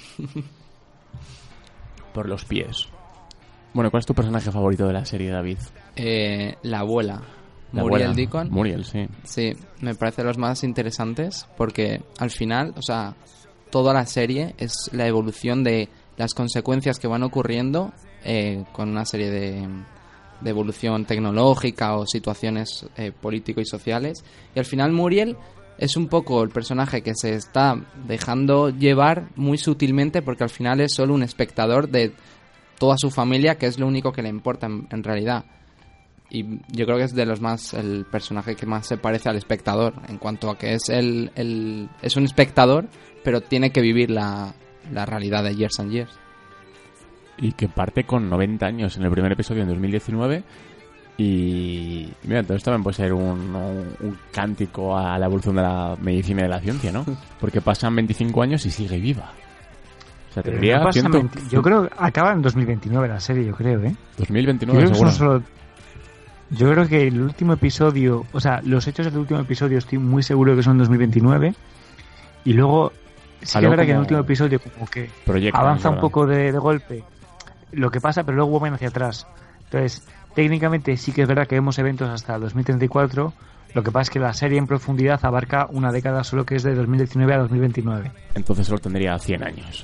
Por los pies. Bueno, ¿cuál es tu personaje favorito de la serie, David? La abuela. Muriel Deacon. Muriel, sí. Sí, me parece de los más interesantes porque al final, o sea, toda la serie es la evolución de las consecuencias que van ocurriendo con una serie de evolución tecnológica o situaciones político y sociales. Y al final Muriel es un poco el personaje que se está dejando llevar muy sutilmente porque al final es solo un espectador de toda su familia, que es lo único que le importa en realidad. Y yo creo que es de los más el personaje que más se parece al espectador en cuanto a que es es un espectador, pero tiene que vivir la realidad de Years and Years. Y que parte con 90 años en el primer episodio en 2019. Y mira, entonces también puede ser un cántico a la evolución de la medicina y de la ciencia, ¿no? Porque pasan 25 años y sigue viva. O sea, tendría no pasa yo creo que acaba en 2029 la serie, yo creo, ¿eh? 2029 seguro. Yo creo que el último episodio, o sea, los hechos del último episodio estoy muy seguro que son 2029. Y luego sí que es verdad que en el último episodio como que avanza un poco de golpe lo que pasa, pero luego vuelven hacia atrás. Entonces, técnicamente sí que es verdad que vemos eventos hasta el 2034. Lo que pasa es que la serie en profundidad abarca una década solo, que es de 2019 a 2029. Entonces solo tendría 100 años.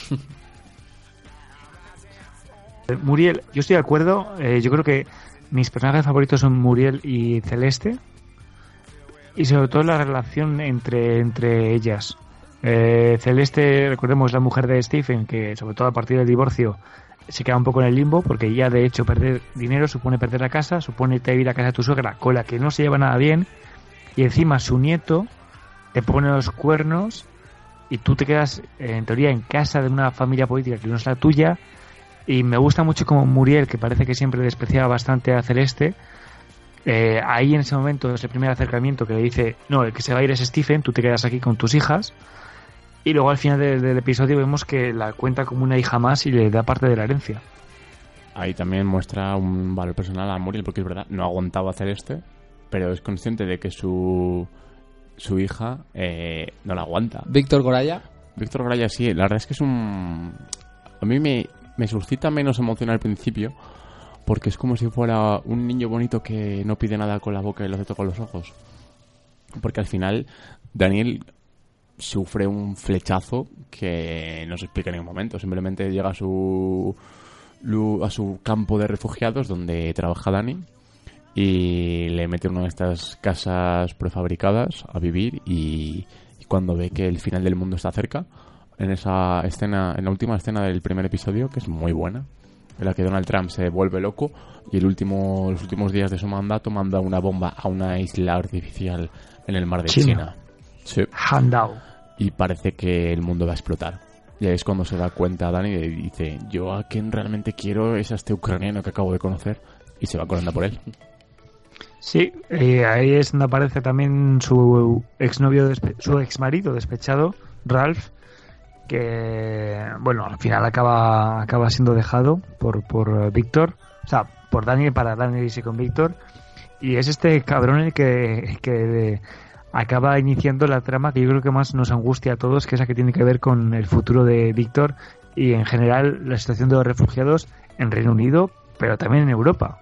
Muriel, yo estoy de acuerdo. Yo creo que mis personajes favoritos son Muriel y Celeste. Y sobre todo la relación entre ellas. Celeste, recordemos, la mujer de Stephen, que sobre todo a partir del divorcio se queda un poco en el limbo, porque ya de hecho perder dinero supone perder la casa, supone te ir a casa de tu suegra con la que no se lleva nada bien, y encima su nieto te pone los cuernos y tú te quedas en teoría en casa de una familia política que no es la tuya. Y me gusta mucho como Muriel, que parece que siempre despreciaba bastante a Celeste, ahí en ese momento, ese primer acercamiento, que le dice, no, el que se va a ir es Stephen, tú te quedas aquí con tus hijas. Y luego al final del episodio vemos que la cuenta como una hija más y le da parte de la herencia. Ahí también muestra un valor personal a Muriel, porque es verdad, no aguantaba hacer pero es consciente de que su hija no la aguanta. Víctor Goraya Sí, la verdad es que es un... A mí me suscita menos emoción al principio, porque es como si fuera un niño bonito que no pide nada con la boca y lo hace todo con los ojos. Porque al final Daniel sufre un flechazo que no se explica en ningún momento. Simplemente llega a su campo de refugiados donde trabaja Dani y le mete en una de estas casas prefabricadas a vivir, y cuando ve que el final del mundo está cerca, en esa escena, en la última escena del primer episodio, que es muy buena, en la que Donald Trump se vuelve loco y los últimos días de su mandato manda una bomba a una isla artificial en el mar de China. Sí. Handao. Y parece que el mundo va a explotar. Y ahí es cuando se da cuenta Dani y dice, yo a quien realmente quiero es a este ucraniano que acabo de conocer, y se va corriendo por él. Sí, ahí es donde aparece también su exnovio, su exmarido despechado, Ralph, que bueno, al final acaba siendo dejado por Víctor, o sea, por Daniel, para Daniel irse con Víctor, y es este cabrón el que acaba iniciando la trama que yo creo que más nos angustia a todos, que es la que tiene que ver con el futuro de Víctor y en general la situación de los refugiados en Reino Unido, pero también en Europa.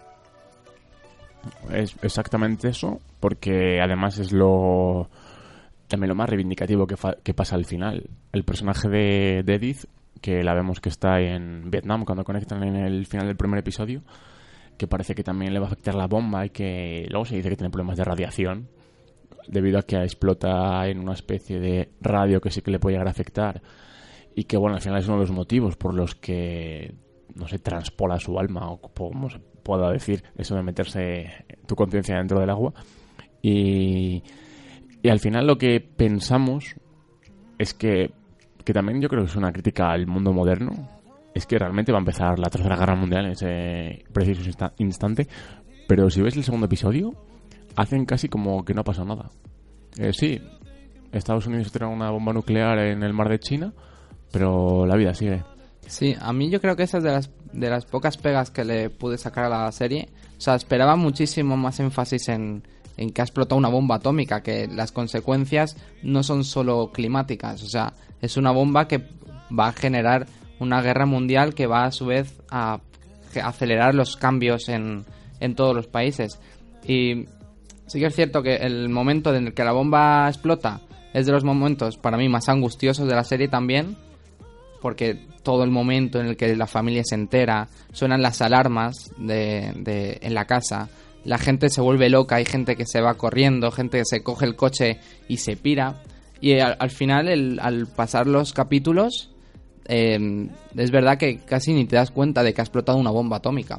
Es exactamente eso, porque además es también lo más reivindicativo que pasa al final. El personaje de Edith, que la vemos que está en Vietnam cuando conectan en el final del primer episodio, que parece que también le va a afectar la bomba y que luego se dice que tiene problemas de radiación debido a que explota en una especie de radio que sí que le puede llegar a afectar, y que bueno, al final es uno de los motivos por los que no se transpola su alma, o como se pueda decir, eso de meterse tu conciencia dentro del agua. Y al final lo que pensamos es que también yo creo que es una crítica al mundo moderno, es que realmente va a empezar la Tercera Guerra Mundial en ese preciso instante, pero si ves el segundo episodio, hacen casi como que no ha pasado nada. Sí, Estados Unidos tiene una bomba nuclear en el mar de China, pero la vida sigue. Sí, a mí yo creo que esa es de las pocas pegas que le pude sacar a la serie. O sea, esperaba muchísimo más énfasis en que ha explotado una bomba atómica, que las consecuencias no son solo climáticas. O sea, es una bomba que va a generar una guerra mundial que va a su vez a acelerar los cambios en todos los países. Y sí que es cierto que el momento en el que la bomba explota es de los momentos para mí más angustiosos de la serie también, porque todo el momento en el que la familia se entera, suenan las alarmas en la casa, la gente se vuelve loca, hay gente que se va corriendo, gente que se coge el coche y se pira, y al final, al pasar los capítulos, es verdad que casi ni te das cuenta de que ha explotado una bomba atómica.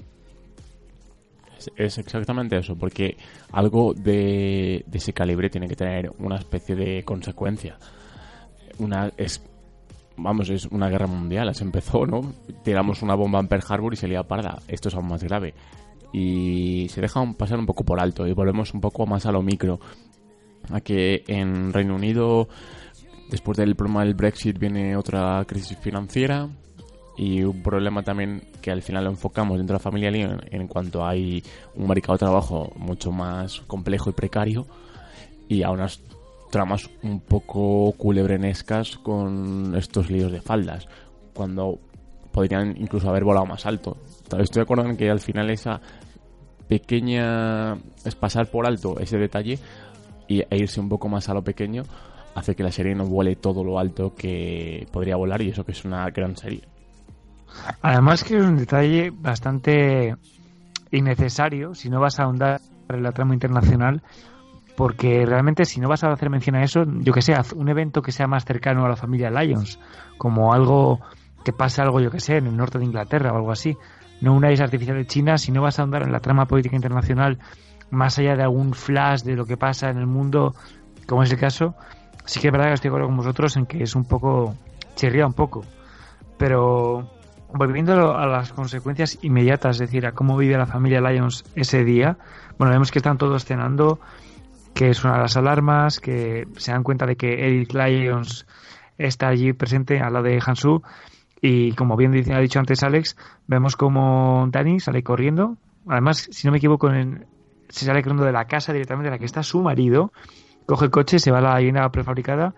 Es exactamente eso, porque algo de ese calibre tiene que tener una especie de consecuencia. Es una guerra mundial, se empezó, ¿no? Tiramos una bomba en Pearl Harbor y se lía parda. Esto es aún más grave. Y se deja pasar un poco por alto y volvemos un poco más a lo micro. A que en Reino Unido, después del problema del Brexit, viene otra crisis financiera y un problema también que al final lo enfocamos dentro de la familia Lee en cuanto hay un mercado de trabajo mucho más complejo y precario, y a unas tramas un poco culebrenescas con estos líos de faldas. Cuando podrían incluso haber volado más alto. Estoy de acuerdo en que al final esa pequeña... es pasar por alto ese detalle e irse un poco más a lo pequeño hace que la serie no vuele todo lo alto que podría volar, y eso que es una gran serie. Además que es un detalle bastante innecesario si no vas a ahondar en la trama internacional, porque realmente si no vas a hacer mención a eso, yo que sé, haz un evento que sea más cercano a la familia Lyons, como algo que pase algo, yo que sé, en el norte de Inglaterra o algo así, no una isla artificial de China. Si no vas a ahondar en la trama política internacional más allá de algún flash de lo que pasa en el mundo, como es el caso, sí que es verdad que estoy de acuerdo con vosotros en que es un poco, chirría un poco, pero volviendo a las consecuencias inmediatas, es decir, a cómo vive la familia Lyons ese día, bueno, vemos que están todos cenando, que suenan las alarmas, que se dan cuenta de que Eric Lyons está allí presente al lado de Han-Soo, y como bien ha dicho antes Alex, vemos como Dani sale corriendo. Además, si no me equivoco, se sale corriendo de la casa directamente de la que está su marido, coge el coche, se va a la vivienda prefabricada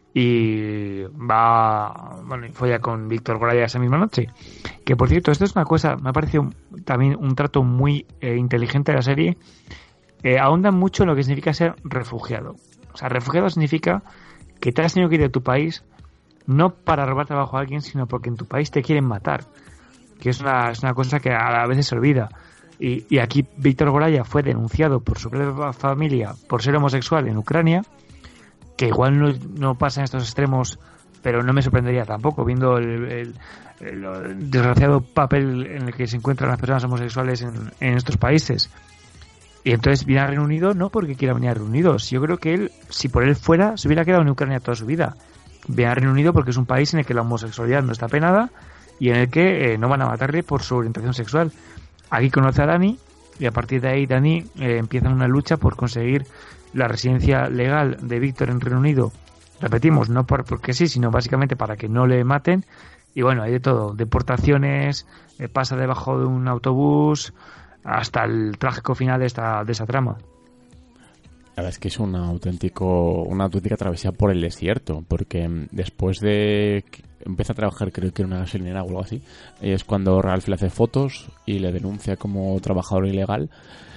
y va, bueno, y folla con Víctor Goraya esa misma noche. Que por cierto, esto es una cosa, me ha parecido también un trato muy inteligente de la serie. Ahondan mucho en lo que significa ser refugiado. O sea, refugiado significa que te has tenido que ir de tu país no para robar trabajo a alguien, sino porque en tu país te quieren matar, que es una cosa que a veces se olvida. Y aquí Víctor Goraya fue denunciado por su propia familia por ser homosexual en Ucrania, que igual no pasa en estos extremos, pero no me sorprendería tampoco, viendo el desgraciado papel en el que se encuentran las personas homosexuales en estos países. Y entonces viene a Reino Unido no porque quiera venir a Reino Unido. Yo creo que él, si por él fuera, se hubiera quedado en Ucrania toda su vida. Viene a Reino Unido porque es un país en el que la homosexualidad no está penada y en el que no van a matarle por su orientación sexual. Aquí conoce a Dani y a partir de ahí Dani empieza una lucha por conseguir la residencia legal de Víctor en Reino Unido. Repetimos, no porque sí, sino básicamente para que no le maten. Y bueno, hay de todo, deportaciones, pasa debajo de un autobús, hasta el trágico final de esa trama. La verdad es que es una auténtica travesía por el desierto, porque después de que empieza a trabajar, creo que en una gasolinera o algo así, es cuando Ralph le hace fotos y le denuncia como trabajador ilegal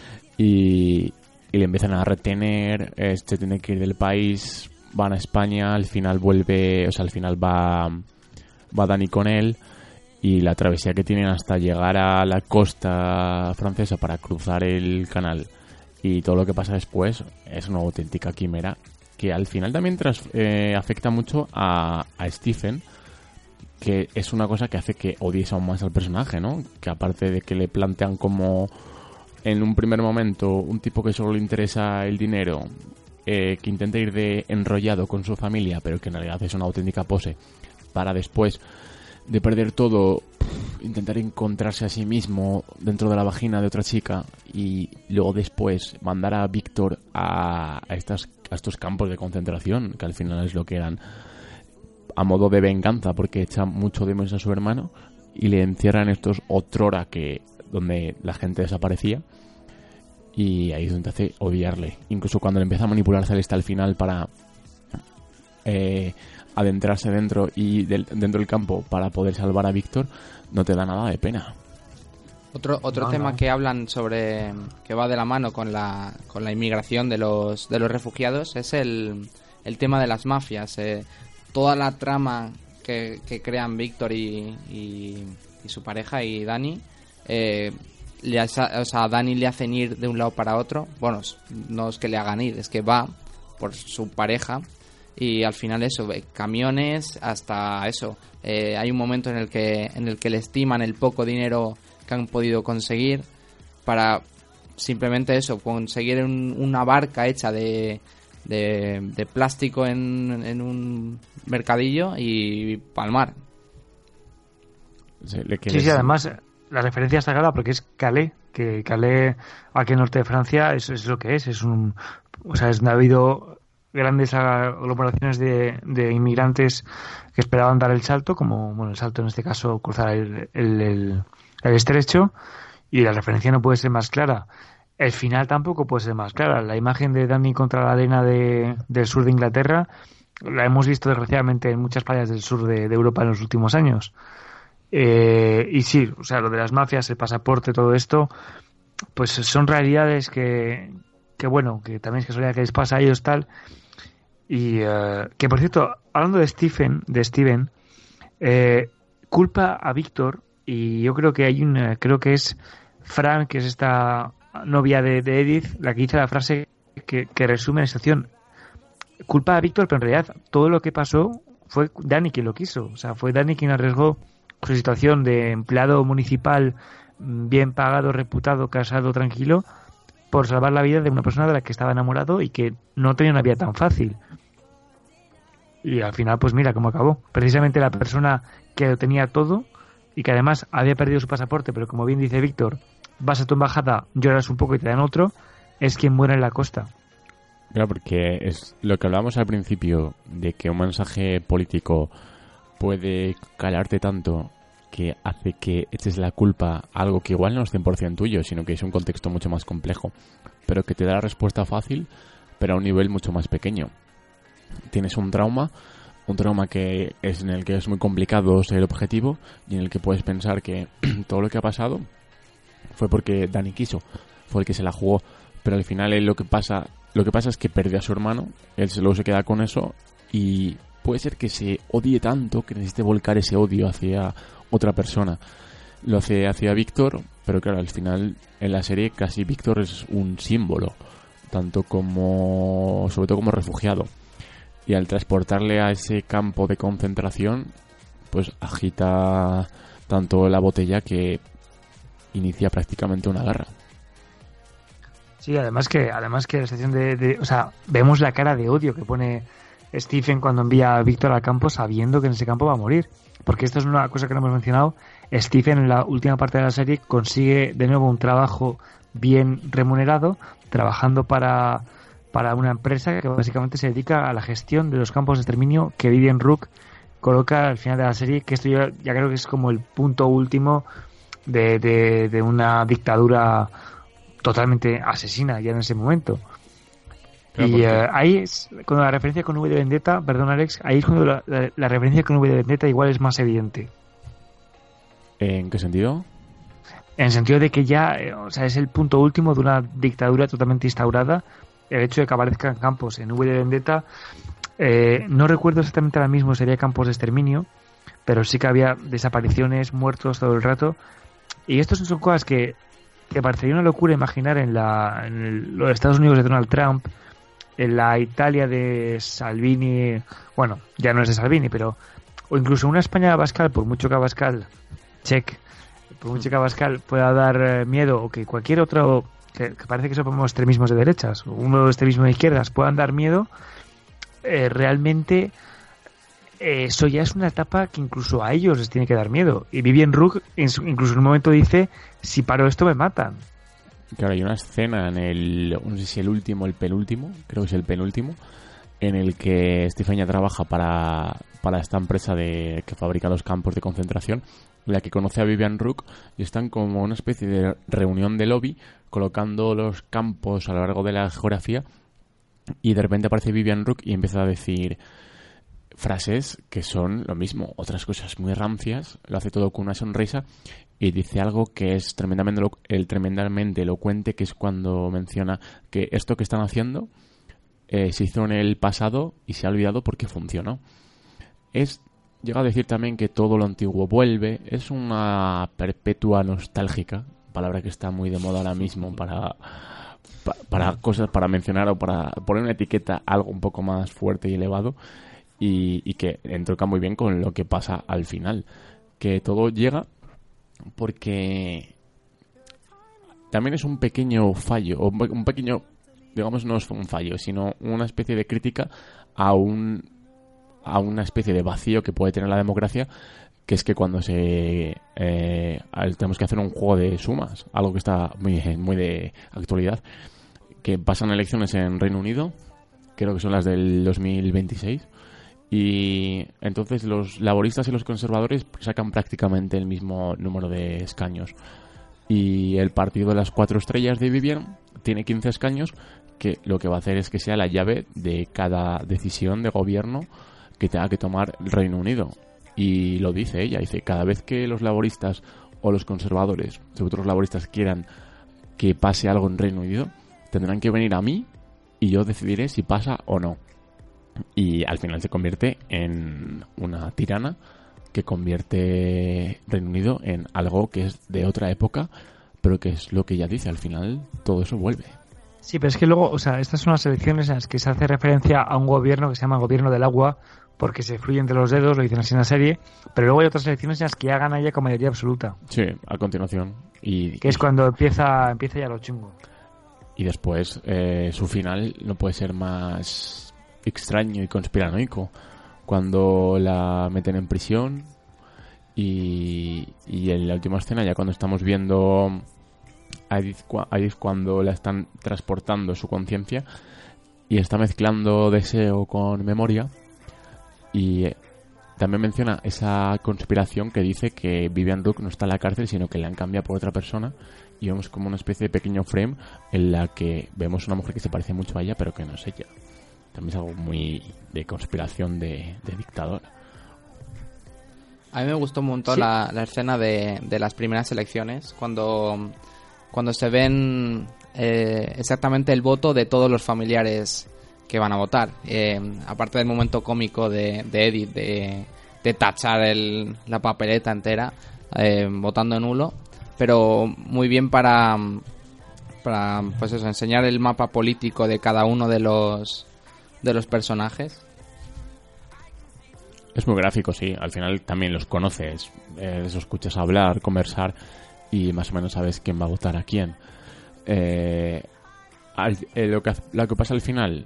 y le empiezan a retener. Tiene que ir del país, van a España, al final va Dani con él, y la travesía que tienen hasta llegar a la costa francesa para cruzar el canal y todo lo que pasa después es una auténtica quimera que al final también afecta mucho a Stephen, que es una cosa que hace que odies aún más al personaje, ¿no? Que aparte de que le plantean como en un primer momento un tipo que solo le interesa el dinero, que intenta ir de enrollado con su familia, pero que en realidad es una auténtica pose, para después de perder todo, intentar encontrarse a sí mismo dentro de la vagina de otra chica y luego después mandar a Víctor a estos campos de concentración, que al final es lo que eran, a modo de venganza, porque echa mucho de menos a su hermano y le encierran estos otrora donde la gente desaparecía, y ahí es donde te hace odiarle. Incluso cuando le empieza a manipular Celeste al final para adentrarse dentro del campo para poder salvar a Víctor, no te da nada de pena. Otro tema que hablan sobre, que va de la mano con la inmigración de los refugiados, es el tema de las mafias. Toda la trama que crean Víctor y su pareja y Dani, a Dani le hacen ir de un lado para otro. Bueno, no es que le hagan ir, es que va por su pareja. Y al final eso, camiones, hasta eso. Hay un momento en el que le estiman el poco dinero que han podido conseguir para simplemente eso, conseguir una barca hecha de plástico en un mercadillo y palmar. Sí, además la referencia está clara porque es Calais, que Calais aquí en el norte de Francia es lo que es un, o sea, ha habido grandes aglomeraciones de inmigrantes que esperaban dar el salto, como bueno, el salto en este caso cruzar el estrecho, y la referencia no puede ser más clara. El final tampoco puede ser más clara. La imagen de Dani contra la arena del sur de Inglaterra la hemos visto desgraciadamente en muchas playas del sur de Europa en los últimos años. Y sí, o sea, lo de las mafias, el pasaporte, todo esto, pues son realidades que bueno, que también es casualidad que les pasa a ellos tal. Y que por cierto, hablando de Steven, culpa a Víctor, y yo creo que creo que es Fran, que es esta novia de Edith, la que dice la frase que resume la situación. Culpa a Víctor, pero en realidad todo lo que pasó fue Dani quien lo quiso. O sea, fue Dani quien arriesgó su situación de empleado municipal, bien pagado, reputado, casado, tranquilo, por salvar la vida de una persona de la que estaba enamorado y que no tenía una vida tan fácil. Y al final, pues mira cómo acabó. Precisamente la persona que lo tenía todo y que además había perdido su pasaporte, pero como bien dice Víctor, vas a tu embajada, lloras un poco y te dan otro, es quien muere en la costa. Claro, porque es lo que hablábamos al principio, de que un mensaje político puede calarte tanto que hace que eches la culpa a algo que igual no es 100% tuyo, sino que es un contexto mucho más complejo, pero que te da la respuesta fácil, pero a un nivel mucho más pequeño. Tienes un trauma que es en el que es muy complicado ser objetivo y en el que puedes pensar que todo lo que ha pasado fue porque Dani quiso, fue el que se la jugó, pero al final lo que pasa es que perdió a su hermano, él luego se queda con eso y puede ser que se odie tanto que necesite volcar ese odio hacia otra persona. Lo hace hacia Víctor, pero claro, al final en la serie casi Víctor es un símbolo, sobre todo como refugiado. Y al transportarle a ese campo de concentración, pues agita tanto la botella que inicia prácticamente una guerra. Sí, además que la situación o sea, vemos la cara de odio que pone Stephen cuando envía a Víctor al campo sabiendo que en ese campo va a morir. Porque esto es una cosa que no hemos mencionado. Stephen en la última parte de la serie consigue de nuevo un trabajo bien remunerado, trabajando para una empresa que básicamente se dedica a la gestión de los campos de exterminio que Vivian Rook coloca al final de la serie, que esto yo ya creo que es como el punto último de una dictadura totalmente asesina ya en ese momento. Claro, y ahí es cuando la referencia con V de Vendetta, perdón Alex, ahí es cuando la referencia con V de Vendetta igual es más evidente. ¿En qué sentido? En el sentido de que ya, o sea, es el punto último de una dictadura totalmente instaurada. El hecho de que aparezcan campos en V de Vendetta, no recuerdo exactamente ahora mismo si había campos de exterminio, pero sí que había desapariciones, muertos todo el rato. Y estos son cosas que parecería una locura imaginar en los Estados Unidos de Donald Trump, en la Italia de Salvini, bueno, ya no es de Salvini, pero o incluso una España de Abascal, por mucho que Abascal pueda dar miedo, o que cualquier otro, que parece que somos extremismos de derechas, o uno de extremismos de izquierdas, puedan dar miedo, realmente eso ya es una etapa que incluso a ellos les tiene que dar miedo. Y Vivian Rook incluso en un momento dice, si paro esto me matan. Claro, hay una escena no sé si el último o el penúltimo, creo que es el penúltimo, en el que Stefania trabaja para esta empresa que fabrica los campos de concentración, en la que conoce a Vivian Rook y están como una especie de reunión de lobby colocando los campos a lo largo de la geografía, y de repente aparece Vivian Rook y empieza a decir frases que son lo mismo, otras cosas muy rancias, lo hace todo con una sonrisa y dice algo que es tremendamente elocuente, que es cuando menciona que esto que están haciendo se hizo en el pasado y se ha olvidado porque funcionó. Llega a decir también que todo lo antiguo vuelve, es una perpetua nostálgica, palabra que está muy de moda ahora mismo para cosas, para mencionar o para poner una etiqueta algo un poco más fuerte y elevado. Y que entronca muy bien con lo que pasa al final, que todo llega porque también es un pequeño fallo, o un pequeño, digamos, no es un fallo, sino una especie de crítica a una especie de vacío que puede tener la democracia, que es que cuando tenemos que hacer un juego de sumas, algo que está muy de actualidad, que pasan elecciones en Reino Unido, creo que son las del 2026, y entonces los laboristas y los conservadores sacan prácticamente el mismo número de escaños, y el partido de las 4 estrellas de Vivian tiene 15 escaños, que lo que va a hacer es que sea la llave de cada decisión de gobierno que tenga que tomar el Reino Unido. Y lo dice ella, dice, cada vez que los laboristas o los conservadores, sobre todo los laboristas, quieran que pase algo en Reino Unido, tendrán que venir a mí y yo decidiré si pasa o no. Y al final se convierte en una tirana que convierte Reino Unido en algo que es de otra época, pero que es lo que ella dice, al final todo eso vuelve. Sí, pero es que luego, o sea, estas son las elecciones en las que se hace referencia a un gobierno que se llama Gobierno del Agua, porque se fluye entre los dedos, lo dicen así en la serie, pero luego hay otras elecciones en las que ya gana ella con mayoría absoluta. Sí, a continuación. Que es cuando empieza ya lo chungo. Y después su final no puede ser más extraño y conspiranoico. Cuando la meten en prisión y en la última escena, ya cuando estamos viendo a Edith cuando la están transportando su conciencia y está mezclando deseo con memoria, y también menciona esa conspiración que dice que Vivian Rook no está en la cárcel, sino que le han cambiado por otra persona, y vemos como una especie de pequeño frame en la que vemos una mujer que se parece mucho a ella pero que no es ella. También es algo muy de conspiración de dictadora. A mí me gustó un montón la escena de las primeras elecciones, cuando se ven exactamente el voto de todos los familiares que van a votar. Aparte del momento cómico de Edith de tachar la papeleta entera votando nulo, pero muy bien para pues eso, enseñar el mapa político de cada uno de los personajes. Es muy gráfico, sí. Al final también los conoces, los escuchas hablar, conversar y más o menos sabes quién va a votar a quién. Lo que pasa al final,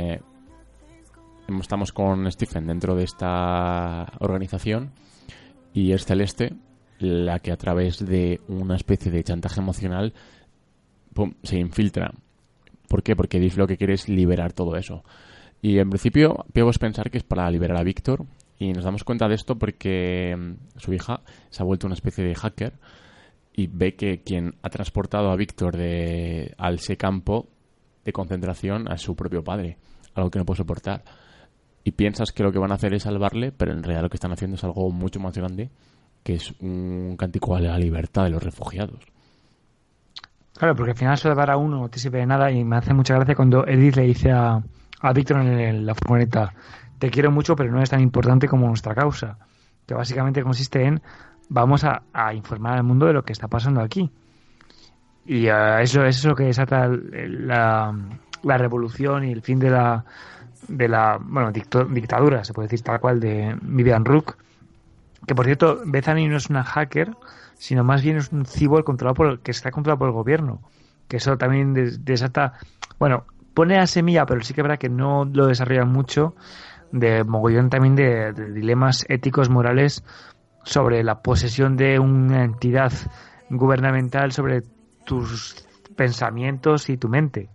estamos con Stephen dentro de esta organización y es Celeste la que a través de una especie de chantaje emocional se infiltra. ¿Por qué? Porque Edith lo que quiere es liberar todo eso. Y en principio podemos pensar que es para liberar a Víctor, y nos damos cuenta de esto porque su hija se ha vuelto una especie de hacker y ve que quien ha transportado a Víctor al ese campo de concentración a su propio padre, algo que no puede soportar. Y piensas que lo que van a hacer es salvarle, pero en realidad lo que están haciendo es algo mucho más grande, que es un cántico a la libertad de los refugiados. Claro, porque al final salvar a uno no te sirve de nada, y me hace mucha gracia cuando Edith le dice a Víctor en la furgoneta: te quiero mucho, pero no es tan importante como nuestra causa. Que básicamente consiste en: vamos a informar al mundo de lo que está pasando aquí. Y eso es lo que desata la revolución y el fin de la dictadura, se puede decir tal cual, de Vivian Rook. Que por cierto, Bethany no es una hacker, sino más bien es un cyborg que está controlado por el gobierno. Que eso también desata... Bueno, pone a semilla, pero sí que es verdad que no lo desarrollan mucho, de mogollón también de dilemas éticos, morales, sobre la posesión de una entidad gubernamental sobre tus pensamientos y tu mente.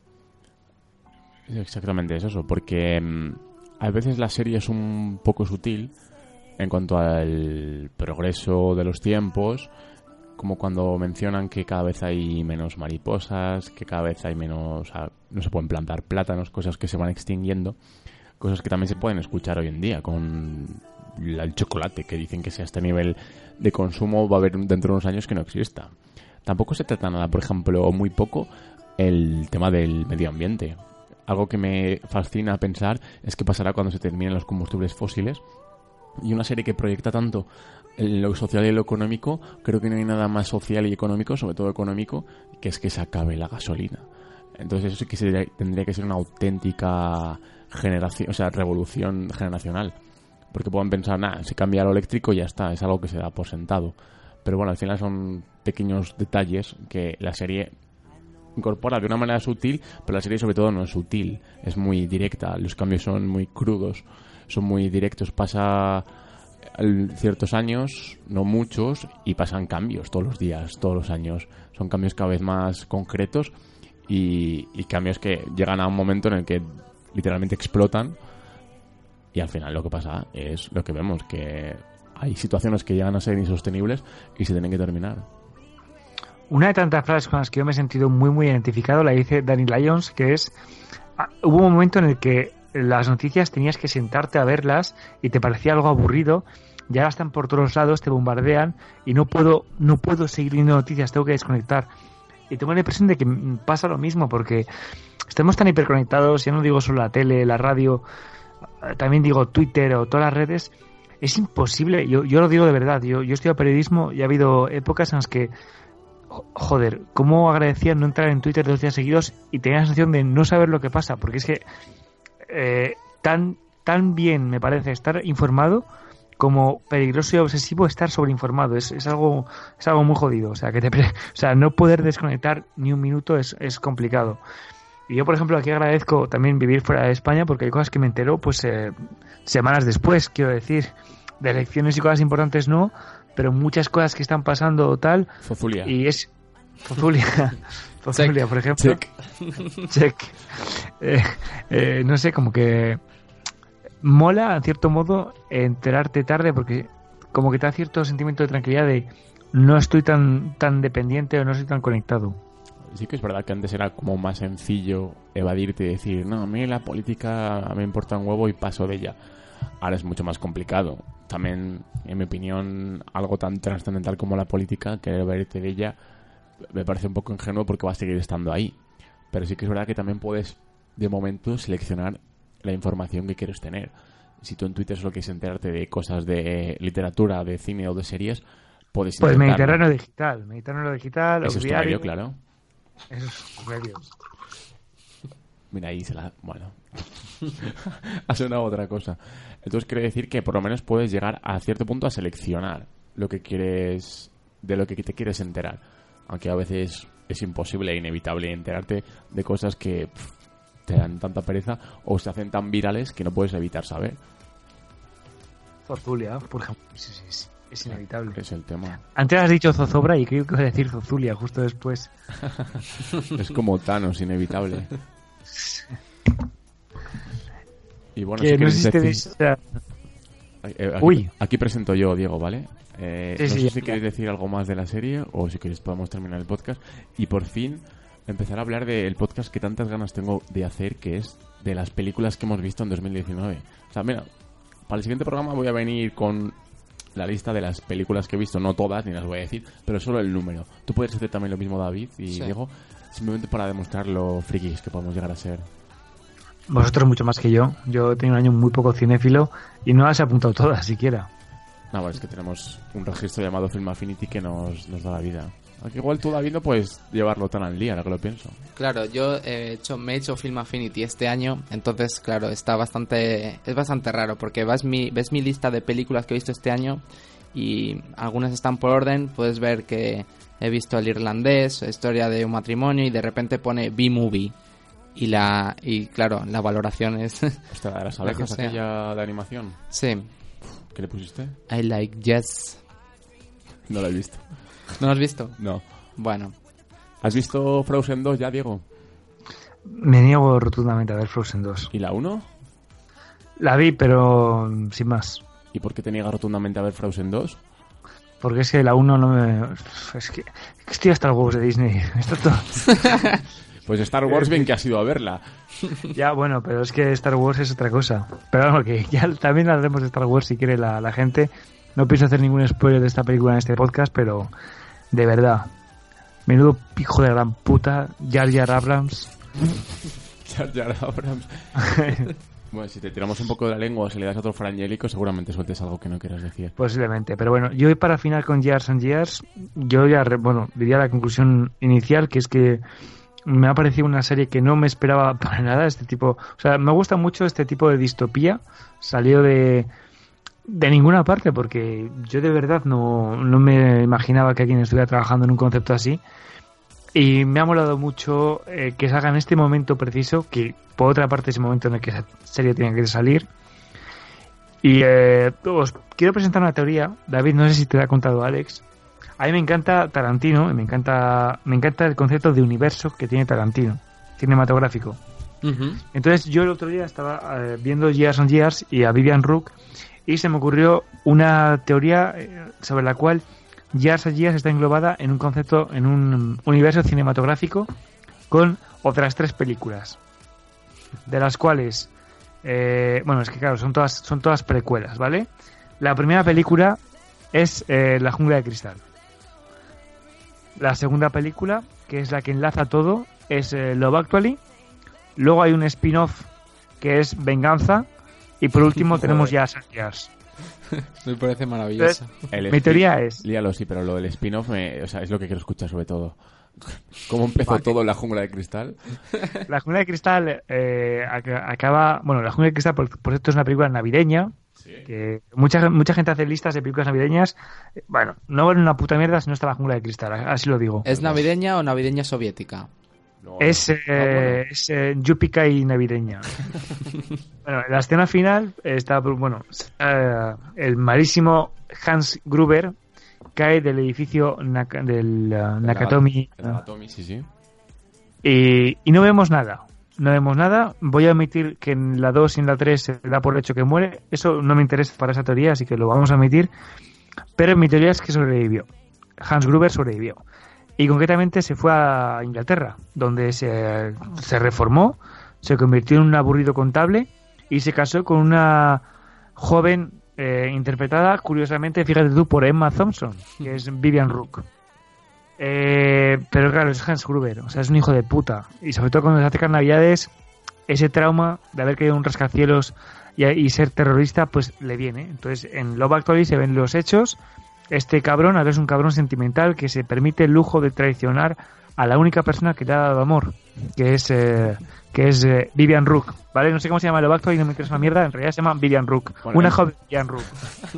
Exactamente, es eso, porque a veces la serie es un poco sutil en cuanto al progreso de los tiempos, como cuando mencionan que cada vez hay menos mariposas, que cada vez hay menos... no se pueden plantar plátanos, cosas que se van extinguiendo, cosas que también se pueden escuchar hoy en día con el chocolate, que dicen que si a este nivel de consumo va a haber dentro de unos años que no exista. Tampoco se trata nada, por ejemplo, o muy poco, el tema del medio ambiente. Algo que me fascina pensar es qué pasará cuando se terminen los combustibles fósiles. Y una serie que proyecta tanto lo social y lo económico, creo que no hay nada más social y económico, sobre todo económico, que es que se acabe la gasolina. Entonces eso sí que tendría que ser una auténtica revolución generacional. Porque pueden pensar, se cambia lo eléctrico y ya está, es algo que se da por sentado. Pero bueno, al final son pequeños detalles que la serie incorpora de una manera sutil, pero la serie sobre todo no es sutil, es muy directa, los cambios son muy crudos, son muy directos, pasa ciertos años, no muchos, y pasan cambios todos los días, todos los años, son cambios cada vez más concretos y cambios que llegan a un momento en el que literalmente explotan, y al final lo que pasa es lo que vemos, que hay situaciones que llegan a ser insostenibles y se tienen que terminar. Una de tantas frases con las que yo me he sentido muy muy identificado la dice Danny Lyons, que es: hubo un momento en el que las noticias tenías que sentarte a verlas y te parecía algo aburrido, ya están por todos lados, te bombardean y no puedo seguir viendo noticias, tengo que desconectar. Y tengo la impresión de que pasa lo mismo, porque estamos tan hiperconectados, ya no digo solo la tele, la radio, también digo Twitter o todas las redes. Es imposible, yo lo digo de verdad, yo estudio periodismo y ha habido épocas en las que, joder, cómo agradecía no entrar en Twitter 2 días seguidos y tenía la sensación de no saber lo que pasa, porque es que tan bien me parece estar informado como peligroso y obsesivo estar sobreinformado. Es algo muy jodido, o sea, no poder desconectar ni un minuto es complicado. Y yo, por ejemplo, aquí agradezco también vivir fuera de España, porque hay cosas que me entero pues semanas después, quiero decir, de elecciones y cosas importantes no, pero muchas cosas que están pasando o tal. Zozulia. Y es Zozulia, por ejemplo. Check. No sé, como que mola, en cierto modo, enterarte tarde, porque como que te da cierto sentimiento de tranquilidad de no estoy tan dependiente o no estoy tan conectado. Sí que es verdad que antes era como más sencillo evadirte y decir, no, a mí la política me importa un huevo y paso de ella. Ahora es mucho más complicado. También, en mi opinión, algo tan trascendental como la política, querer evadirte de ella, me parece un poco ingenuo porque va a seguir estando ahí. Pero sí que es verdad que también puedes, de momento, seleccionar la información que quieres tener. Si tú en Twitter solo quieres enterarte de cosas de literatura, de cine o de series, puedes pues intentarlo. Mediterráneo digital, eso es tu diario, medio, claro. Esos medios. Mira, ahí bueno. Ha sonado otra cosa. Entonces quiere decir que por lo menos puedes llegar a cierto punto a seleccionar lo que quieres, de lo que te quieres enterar. Aunque a veces es imposible e inevitable enterarte de cosas que te dan tanta pereza o se hacen tan virales que no puedes evitar saber. Zozulia, por ejemplo. Sí. Es inevitable. Es el tema. Antes has dicho zozobra y creo que vas a decir Zozulia justo después. Es como Thanos, inevitable. Y bueno, que si no sé queréis si decir... Aquí presento yo, Diego, ¿vale? No sé si ya. queréis decir algo más de la serie o si queréis podemos terminar el podcast y por fin empezar a hablar del podcast que tantas ganas tengo de hacer, que es de las películas que hemos visto en 2019. O sea, mira, para el siguiente programa voy a venir con la lista de las películas que he visto, no todas, ni las voy a decir, pero solo el número. Tú puedes hacer también lo mismo, David y sí. Diego, simplemente para demostrar lo frikis que podemos llegar a ser. Vosotros mucho más que yo. Yo he tenido un año muy poco cinéfilo y no las he apuntado todas siquiera. No, bueno, es que tenemos un registro llamado Film Affinity que nos da la vida. Aunque igual tú, David, no puedes llevarlo tan al día, ahora que lo pienso. Claro, yo me he hecho Film Affinity este año, entonces, claro, es bastante raro, porque ves mi lista de películas que he visto este año y algunas están por orden. Puedes ver que he visto El Irlandés, Historia de un matrimonio, y de repente pone B-Movie. Y claro, la valoración es... Hostia, ¿de las abejas aquella de animación? Sí. ¿Qué le pusiste? I like Jess. No la he visto. ¿No lo has visto? No. Bueno. ¿Has visto Frozen 2 ya, Diego? Me niego rotundamente a ver Frozen 2. ¿Y la 1? La vi, pero sin más. ¿Y por qué te niegas rotundamente a ver Frozen 2? Porque es que la 1 no me... Es que estoy hasta los huevos de Disney. Esto todo... Pues Star Wars bien que has ido a verla. Ya, bueno, pero es que Star Wars es otra cosa. Pero bueno, que ya también hablaremos de Star Wars si quiere la gente. No pienso hacer ningún spoiler de esta película en este podcast, pero de verdad, menudo hijo de gran puta, Jar Jar Abrams. Jar Jar Abrams. Bueno, si te tiramos un poco de la lengua o si le das otro frangélico, seguramente sueltes algo que no quieras decir. Posiblemente, pero bueno, yo para final con Years and Years, yo ya, diría la conclusión inicial, que es que me ha parecido una serie que no me esperaba para nada, este tipo, o sea, me gusta mucho este tipo de distopía, salió de ninguna parte, porque yo de verdad no me imaginaba que alguien estuviera trabajando en un concepto así, y me ha molado mucho que salga en este momento preciso, que por otra parte es el momento en el que esa serie tiene que salir. Y os quiero presentar una teoría, David, no sé si te la ha contado Alex. A mí me encanta Tarantino, me encanta el concepto de universo que tiene Tarantino, cinematográfico. Uh-huh. Entonces yo el otro día estaba viendo Years and Years y a Vivian Rook, y se me ocurrió una teoría sobre la cual Years and Years está englobada en un concepto, en un universo cinematográfico con otras 3 películas, de las cuales es que claro, son todas precuelas, ¿vale? La primera película es La jungla de cristal. La segunda película, que es la que enlaza todo, es Love Actually. Luego hay un spin-off que es Venganza. Y por último tenemos ya Years. Me parece maravilloso. Mi teoría es... Líalo, sí, pero lo del spin-off o sea, es lo que quiero escuchar sobre todo. ¿Cómo empezó todo en La jungla de cristal? La jungla de cristal acaba... Bueno, La jungla de cristal, por cierto, es una película navideña. ¿Sí? Que mucha gente hace listas de películas navideñas. Bueno, no vale una puta mierda si no está La jungla de cristal, así lo digo. ¿Es navideña o navideña soviética? No, es yúpica y navideña. Bueno, en la escena final está, el malísimo Hans Gruber cae del edificio del Nakatomi. Nakatomi, sí. Y no vemos nada. No vemos nada. Voy a admitir que en la 2 y en la 3 se da por hecho que muere. Eso no me interesa para esa teoría, así que lo vamos a admitir. Pero mi teoría es que sobrevivió. Hans Gruber sobrevivió. Y concretamente se fue a Inglaterra, donde se reformó, se convirtió en un aburrido contable y se casó con una joven interpretada, curiosamente, fíjate tú, por Emma Thompson, que es Vivian Rook. Pero claro, es Hans Gruber, o sea, es un hijo de puta. Y sobre todo cuando se acercan Navidades, ese trauma de haber caído en un rascacielos y ser terrorista, pues le viene. Entonces, en Love Actually se ven los hechos. Este cabrón ahora es un cabrón sentimental que se permite el lujo de traicionar a la única persona que le ha dado amor, que es Vivian Rook, ¿vale? No sé cómo se llama Love Actually y no me interesa una mierda, en realidad se llama Vivian Rook, bueno, una joven Vivian Rook.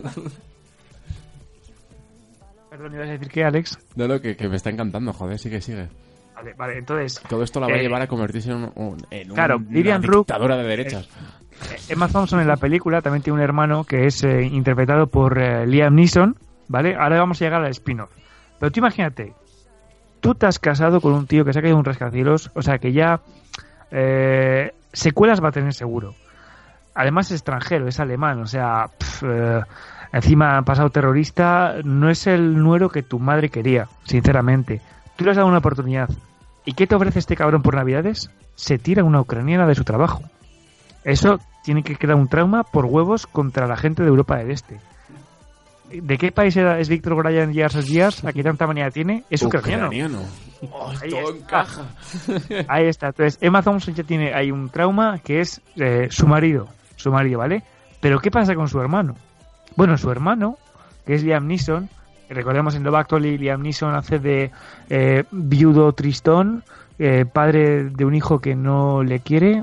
Perdón, ¿ibas a decir qué, Alex? No, que me está encantando, joder, sigue. Vale, entonces... Todo esto la va a llevar a convertirse en Vivian una Rook, dictadora de derechas. Emma Thompson en la película también tiene un hermano que es interpretado por Liam Neeson, ¿vale? Ahora vamos a llegar al spin-off. Pero tú imagínate, tú te has casado con un tío que se ha caído en un rascacielos, o sea que ya secuelas va a tener seguro. Además es extranjero, es alemán, o sea, encima ha pasado terrorista, no es el nuero que tu madre quería, sinceramente. Tú le has dado una oportunidad. ¿Y qué te ofrece este cabrón por Navidades? Se tira una ucraniana de su trabajo. Eso tiene que quedar un trauma por huevos contra la gente de Europa del Este. ¿De qué país es Víctor Brian Years? ¿A qué tanta manía tiene? Es ucraniano. Oh, todo encaja. Ahí está. Entonces, Emma Thompson ya tiene ahí un trauma que es su marido, ¿vale? Pero ¿qué pasa con su hermano? Bueno, su hermano, que es Liam Neeson, recordemos en Love Actually, Liam Neeson hace de viudo tristón, padre de un hijo que no le quiere,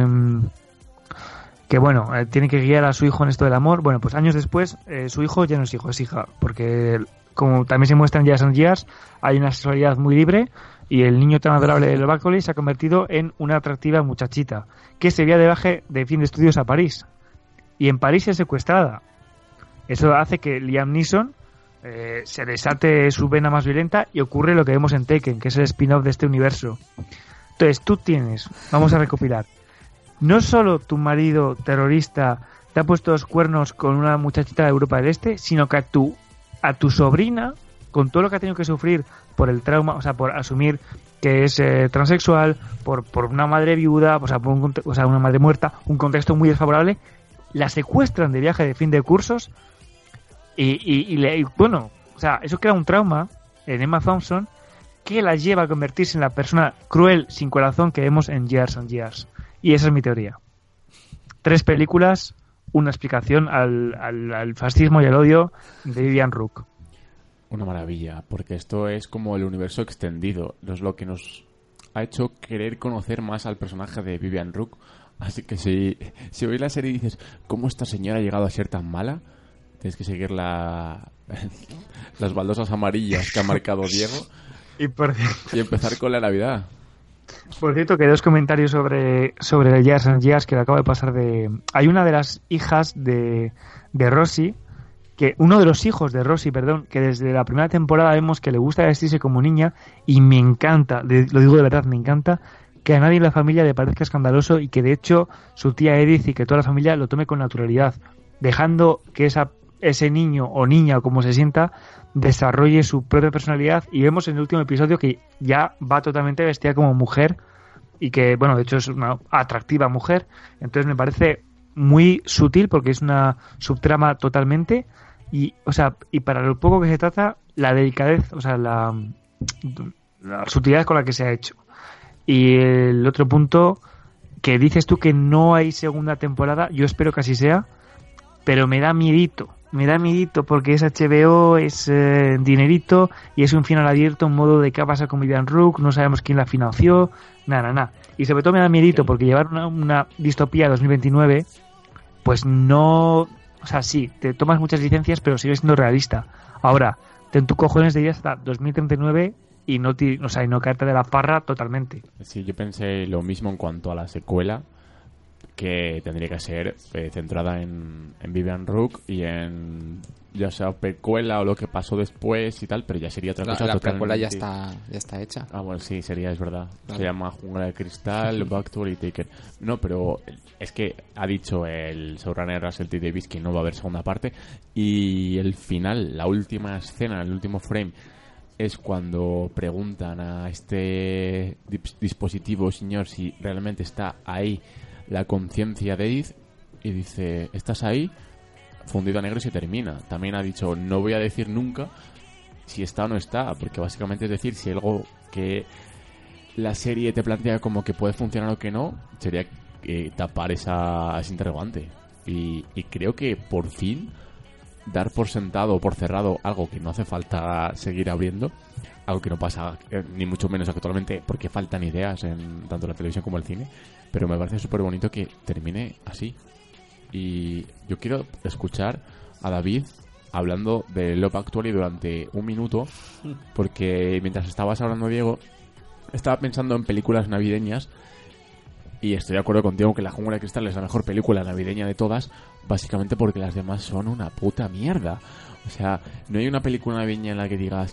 que bueno, tiene que guiar a su hijo en esto del amor. Bueno, pues años después su hijo ya no es hijo, es hija, porque como también se muestra en Years, hay una sexualidad muy libre y el niño tan adorable de Love Actually se ha convertido en una atractiva muchachita que se vía de viaje de fin de estudios a París, y en París es secuestrada. Eso hace que Liam Neeson se desate su vena más violenta y ocurre lo que vemos en Taken, que es el spin-off de este universo. Entonces tú tienes, vamos a recopilar, no solo tu marido terrorista te ha puesto los cuernos con una muchachita de Europa del Este, sino que a tu sobrina, con todo lo que ha tenido que sufrir por el trauma, o sea, por asumir que es transexual, por una madre viuda, o sea, una madre muerta, un contexto muy desfavorable, la secuestran de viaje de fin de cursos y bueno, o sea, eso crea un trauma en Emma Thompson que la lleva a convertirse en la persona cruel, sin corazón que vemos en Years. Y esa es mi teoría. 3 películas, una explicación al fascismo y al odio de Vivian Rook. Una maravilla, porque esto es como el universo extendido. Es lo que nos ha hecho querer conocer más al personaje de Vivian Rook. Así que si veis la serie y dices, ¿cómo esta señora ha llegado a ser tan mala? Tienes que seguir las baldosas amarillas que ha marcado Diego y empezar con la Navidad. Por cierto, que 2 comentarios sobre Years que le acabo de pasar de... Hay una de las hijas de Rosie, uno de los hijos de Rosie, que desde la primera temporada vemos que le gusta vestirse como niña y me encanta, lo digo de verdad, me encanta que a nadie en la familia le parezca escandaloso y que de hecho su tía Edith y que toda la familia lo tome con naturalidad, dejando que ese niño o niña, o como se sienta, desarrolle su propia personalidad. Y vemos en el último episodio que ya va totalmente vestida como mujer y que, bueno, de hecho es una atractiva mujer. Entonces me parece muy sutil porque es una subtrama totalmente y para lo poco que se trata, la delicadez, la sutilidad con la que se ha hecho. Y el otro punto, que dices tú que no hay segunda temporada, yo espero que así sea, pero me da miedito porque es HBO, es dinerito y es un final abierto, un modo de qué pasa con Vivian Rook, no sabemos quién la financió, nada. Y sobre todo me da miedito porque llevar una distopía 2029, pues no... sí, te tomas muchas licencias, pero sigues siendo realista. Ahora, ten tu cojones de ir hasta 2039 y no caerte de la farra totalmente. Sí, yo pensé lo mismo en cuanto a la secuela, que tendría que ser centrada en Vivian Rook y en ya sea precuela o lo que pasó después y tal, pero ya sería otra cosa la totalmente. precuela ya está hecha. Ah, bueno, sí, sería, es verdad. Vale. Se llama Jungla de Cristal, Backdoor y Taker. No, pero es que ha dicho el showrunner Russell T. Davies que no va a haber segunda parte y el final, la última escena, el último frame es cuando preguntan a este dispositivo, señor, si realmente está ahí la conciencia de Edith, y dice, ¿estás ahí? Fundido a negro y se termina. También ha dicho, no voy a decir nunca si está o no está, porque básicamente es decir, si algo que la serie te plantea como que puede funcionar o que no, sería tapar ese interrogante. Y creo que por fin dar por sentado o por cerrado algo que no hace falta seguir abriendo, algo que no pasa ni mucho menos actualmente porque faltan ideas en tanto la televisión como el cine, pero me parece súper bonito que termine así. Y yo quiero escuchar a David hablando de Love Actually durante un minuto, porque mientras estabas hablando, Diego, estaba pensando en películas navideñas y estoy de acuerdo contigo que La Jungla de Cristal es la mejor película navideña de todas, básicamente porque las demás son una puta mierda. O sea, no hay una película navideña en la que digas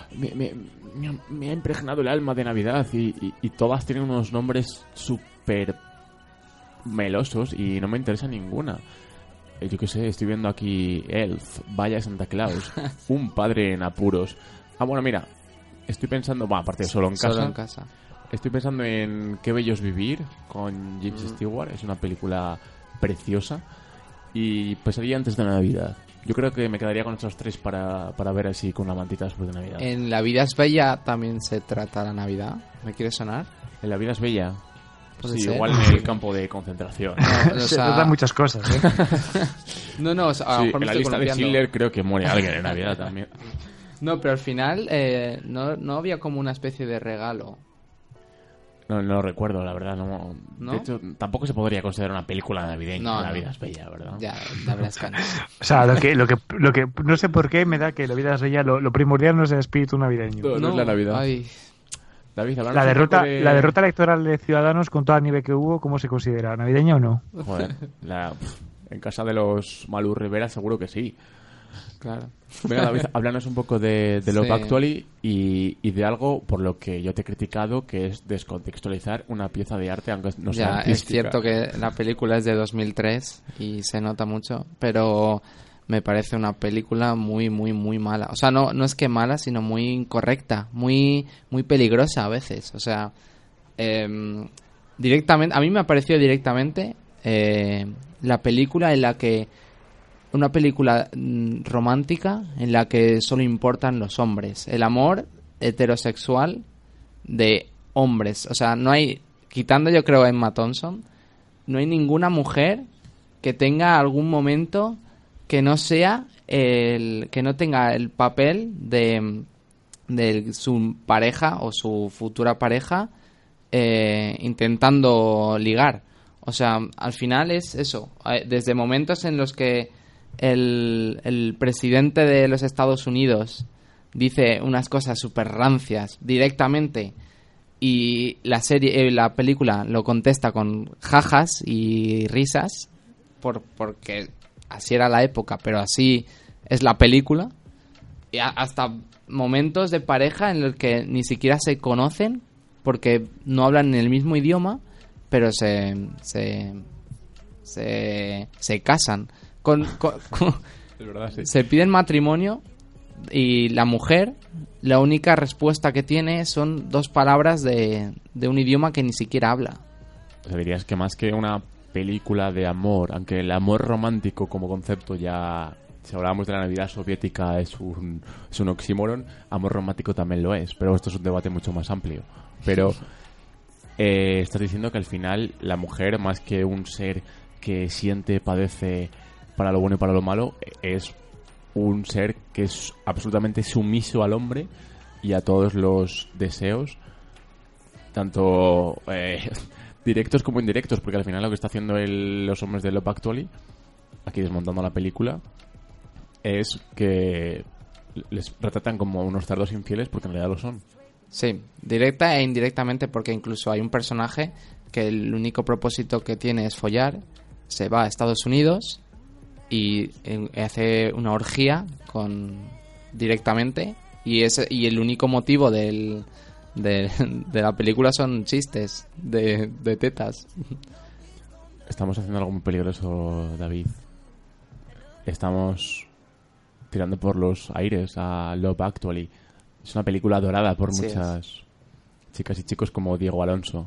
me ha impregnado el alma de Navidad y todas tienen unos nombres súper melosos y no me interesa ninguna. Yo qué sé, estoy viendo aquí Elf, Vaya Santa Claus, Un padre en apuros. Ah, bueno, mira, estoy pensando, aparte de Solo en casa. Estoy pensando en Qué bello es vivir con James Stewart. Es una película preciosa. Y Pesadilla antes de Navidad. Yo creo que me quedaría con estos tres para ver así con una mantita después de Navidad. En La vida es bella también se trata la Navidad. ¿Me quiere sonar? En La vida es bella. ¿Puede Sí, ser? igual en el campo de concentración. No, o Se sea, tratan muchas cosas, no, a lo Sí, mejor me en la estoy lista de columpiando. Schindler creo que muere alguien en Navidad también. No, pero al final no había como una especie de regalo. No lo recuerdo, la verdad. No. ¿No? De hecho, tampoco se podría considerar una película navideña. No, La no. vida es bella, ¿verdad? Ya, la verdad es que no. O sea, lo que no sé por qué me da que la vida es bella, lo primordial no es el espíritu navideño. No es la Navidad. Ay, David, háblanos La un derrota, poco de... la derrota electoral de Ciudadanos con toda la nieve que hubo, ¿cómo se considera? ¿Navideña o no? Joder, en casa de los Malú Rivera seguro que sí. claro. Venga, David, háblanos un poco de Love Sí. Actually y de algo por lo que yo te he criticado, que es descontextualizar una pieza de arte, aunque no sea Ya, es artística. cierto que la película es de 2003 y se nota mucho, pero me parece una película muy, muy, muy mala. O sea, no es que mala, sino muy incorrecta, muy, muy peligrosa a veces. O sea, directamente, a mí me ha parecido directamente la película en la que... Una película romántica en la que solo importan los hombres. El amor heterosexual de hombres. O sea, no hay... Quitando yo creo a Emma Thompson, no hay ninguna mujer que tenga algún momento que no sea que no tenga el papel de su pareja o su futura pareja intentando ligar. O sea, al final es eso. Desde momentos en los que el presidente de los Estados Unidos dice unas cosas súper rancias directamente y la película lo contesta con jajas y risas porque así era la época, pero así es la película, y hasta momentos de pareja en los que ni siquiera se conocen porque no hablan en el mismo idioma, pero se casan. Es verdad, sí. Se piden matrimonio y la mujer, la única respuesta que tiene son 2 palabras de un idioma que ni siquiera habla. O sea, dirías que más que una película de amor, aunque el amor romántico como concepto ya, si hablamos de la Navidad soviética, es un oxímoron, amor romántico también lo es, pero esto es un debate mucho más amplio. Pero estás diciendo que al final la mujer, más que un ser que siente, padece para lo bueno y para lo malo, es un ser que es absolutamente sumiso al hombre y a todos los deseos, tanto directos como indirectos, porque al final lo que está haciendo los hombres de Love Actually, aquí desmontando la película, es que les retratan como unos cerdos infieles porque en realidad lo son. Sí, directa e indirectamente, porque incluso hay un personaje que el único propósito que tiene es follar, se va a Estados Unidos y hace una orgía directamente, y el único motivo de la película son chistes de tetas. Estamos haciendo algo muy peligroso, David. Estamos tirando por los aires a Love Actually. Es una película adorada por muchas chicas y chicos como Diego Alonso.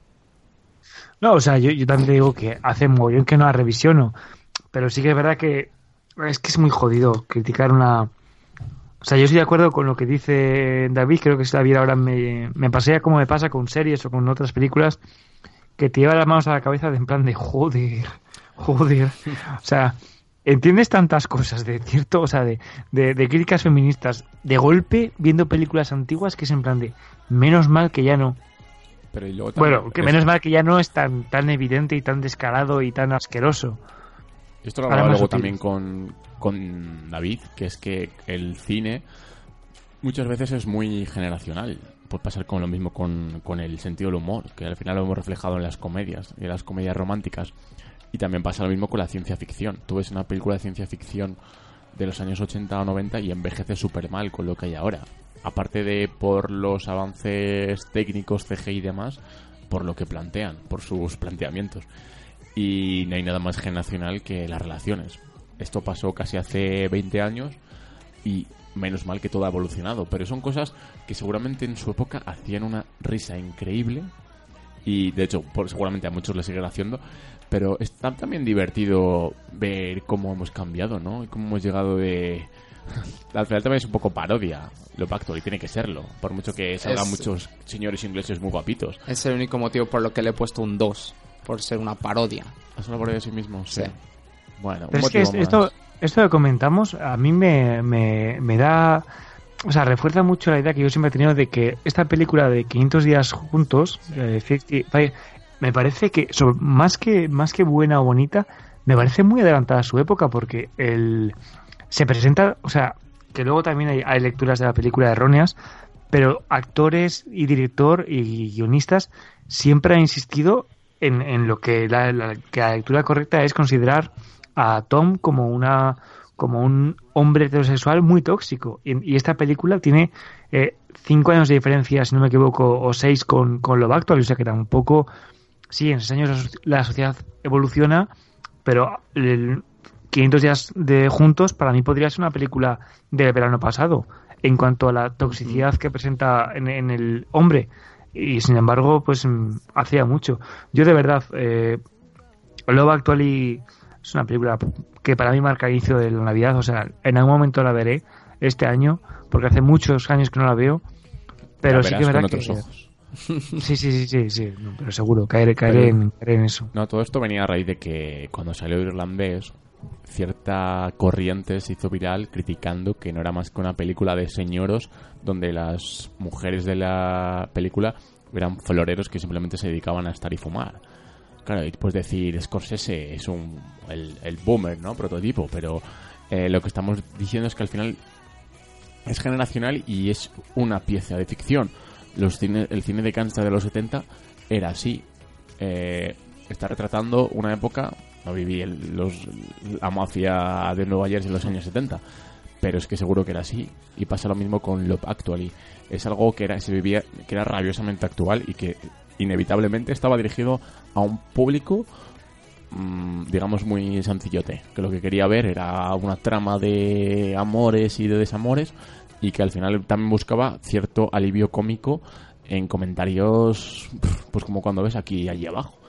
No, o sea, yo también te digo que hace mogollón que no la revisiono, pero sí que es verdad que es muy jodido criticar una... O sea, yo estoy de acuerdo con lo que dice David, creo que si la viera ahora me pasea como me pasa con series o con otras películas, que te lleva las manos a la cabeza en plan de joder. O sea, entiendes tantas cosas de cierto, o sea, de críticas feministas de golpe viendo películas antiguas que es en plan de menos mal que ya no. Pero y luego también, bueno, que menos mal que ya no es tan evidente y tan descarado y tan asqueroso. Esto lo hablaba luego también con David, que es que el cine muchas veces es muy generacional. Puede pasar con lo mismo con el sentido del humor, que al final lo hemos reflejado en las comedias y en las comedias románticas. Y también pasa lo mismo con la ciencia ficción. Tú ves una película de ciencia ficción de los años 80 o 90 y envejece súper mal con lo que hay ahora. Aparte de por los avances técnicos, CGI y demás, por lo que plantean, por sus planteamientos. Y no hay nada más generacional que las relaciones. Esto pasó casi hace 20 años y menos mal que todo ha evolucionado. Pero son cosas que seguramente en su época hacían una risa increíble. Y de hecho, seguramente a muchos les siguen haciendo. Pero es también divertido ver cómo hemos cambiado, ¿no? Y cómo hemos llegado de... Al final también es un poco parodia Love Actually, tiene que serlo. Por mucho que salgan muchos señores ingleses muy guapitos. Es el único motivo por lo que le he puesto un 2. Por ser una parodia. ¿Es una parodia de sí mismo? Sí. Bueno, pero es que esto que comentamos a mí me da... O sea, refuerza mucho la idea que yo siempre he tenido de que esta película de 500 días juntos, 55, me parece que, más que buena o bonita, me parece muy adelantada a su época, porque se presenta, o sea, que luego también hay lecturas de la película erróneas, pero actores y director y guionistas siempre han insistido en lo que la lectura correcta es considerar a Tom como un hombre heterosexual muy tóxico. Y esta película tiene 5 años de diferencia, si no me equivoco, o 6 con Love Actually, o sea que tampoco... Sí, en 6 años la sociedad evoluciona, pero 500 días de juntos para mí podría ser una película del verano pasado en cuanto a la toxicidad que presenta en el hombre, y sin embargo pues hacía mucho. Yo de verdad Love Actually es una película que para mí marca el inicio de la Navidad, o sea, en algún momento la veré este año porque hace muchos años que no la veo, pero sí que verá otros ojos. Sí, no, pero seguro caeré en eso. No, todo esto venía a raíz de que cuando salió Irlandés, cierta corriente se hizo viral criticando que no era más que una película de señoros donde las mujeres de la película eran floreros que simplemente se dedicaban a estar y fumar. Claro, y puedes decir, Scorsese es el boomer, ¿no? Prototipo, pero lo que estamos diciendo es que al final es generacional y es una pieza de ficción. El cine de gangsta de los 70 era así. Está retratando una época... No viví la mafia de Nueva Jersey en los años 70, pero es que seguro que era así. Y pasa lo mismo con Love Actually. Es algo que era rabiosamente actual y que inevitablemente estaba dirigido a un público, digamos, muy sencillote, que lo que quería ver era una trama de amores y de desamores, y que al final también buscaba cierto alivio cómico en comentarios, pues como cuando ves aquí y allí abajo.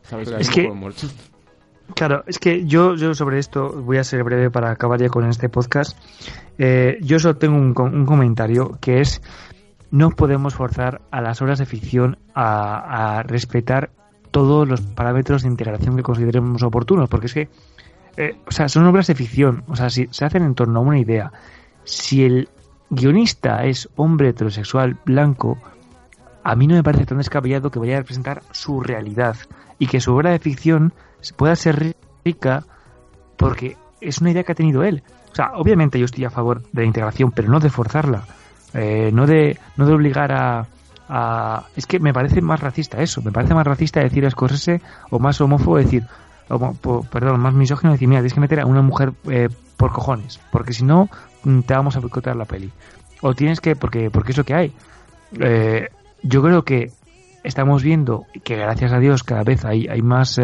¿Sabes? Es que, claro, es que yo sobre esto voy a ser breve para acabar ya con este podcast. Yo solo tengo un comentario que es: no podemos forzar a las obras de ficción a respetar todos los parámetros de integración que consideremos oportunos, porque es que son obras de ficción, si se hacen en torno a una idea. Si el guionista es hombre heterosexual blanco, a mí no me parece tan descabellado que vaya a representar su realidad y que su obra de ficción pueda ser rica porque es una idea que ha tenido él. Obviamente yo estoy a favor de la integración, pero no de forzarla, no de obligar a... Es que me parece más racista eso, me parece más racista decir a Scorsese, o más homófobo decir, más misógino decir, mira, tienes que meter a una mujer por cojones, porque si no te vamos a boicotear la peli, o tienes que, porque es lo que hay. Yo creo que estamos viendo que gracias a Dios cada vez hay más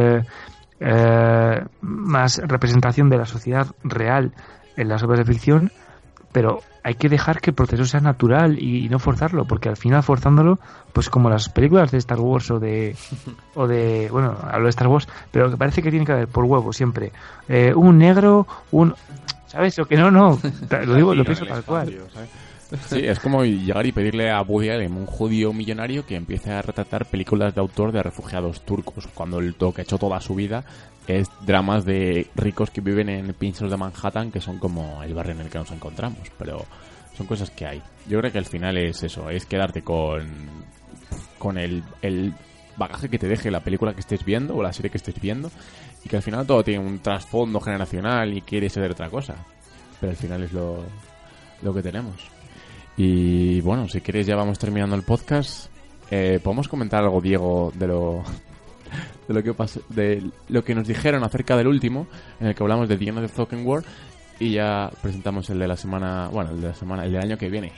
representación de la sociedad real en las obras de ficción, pero hay que dejar que el proceso sea natural y no forzarlo, porque al final forzándolo, pues como las películas de Star Wars o de bueno, hablo de Star Wars, pero que parece que tiene que haber por huevo siempre un negro, ¿sabes? Lo que no, lo digo, lo pienso tal cual. Sí, es como llegar y pedirle a Woody Allen, un judío millonario, que empiece a retratar películas de autor de refugiados turcos, cuando lo que ha hecho toda su vida es dramas de ricos que viven en pinchos de Manhattan, que son como el barrio en el que nos encontramos, pero son cosas que hay. Yo creo que al final es eso, es quedarte con el bagaje que te deje la película que estés viendo o la serie que estés viendo, y que al final todo tiene un trasfondo generacional y quiere ser otra cosa, pero al final es lo que tenemos. Y bueno, si queréis ya vamos terminando el podcast. ¿Podemos comentar algo, Diego, de lo que pasó, de lo que nos dijeron acerca del último, en el que hablamos de The End of the Fucking World, y ya presentamos el de la semana, el del año que viene?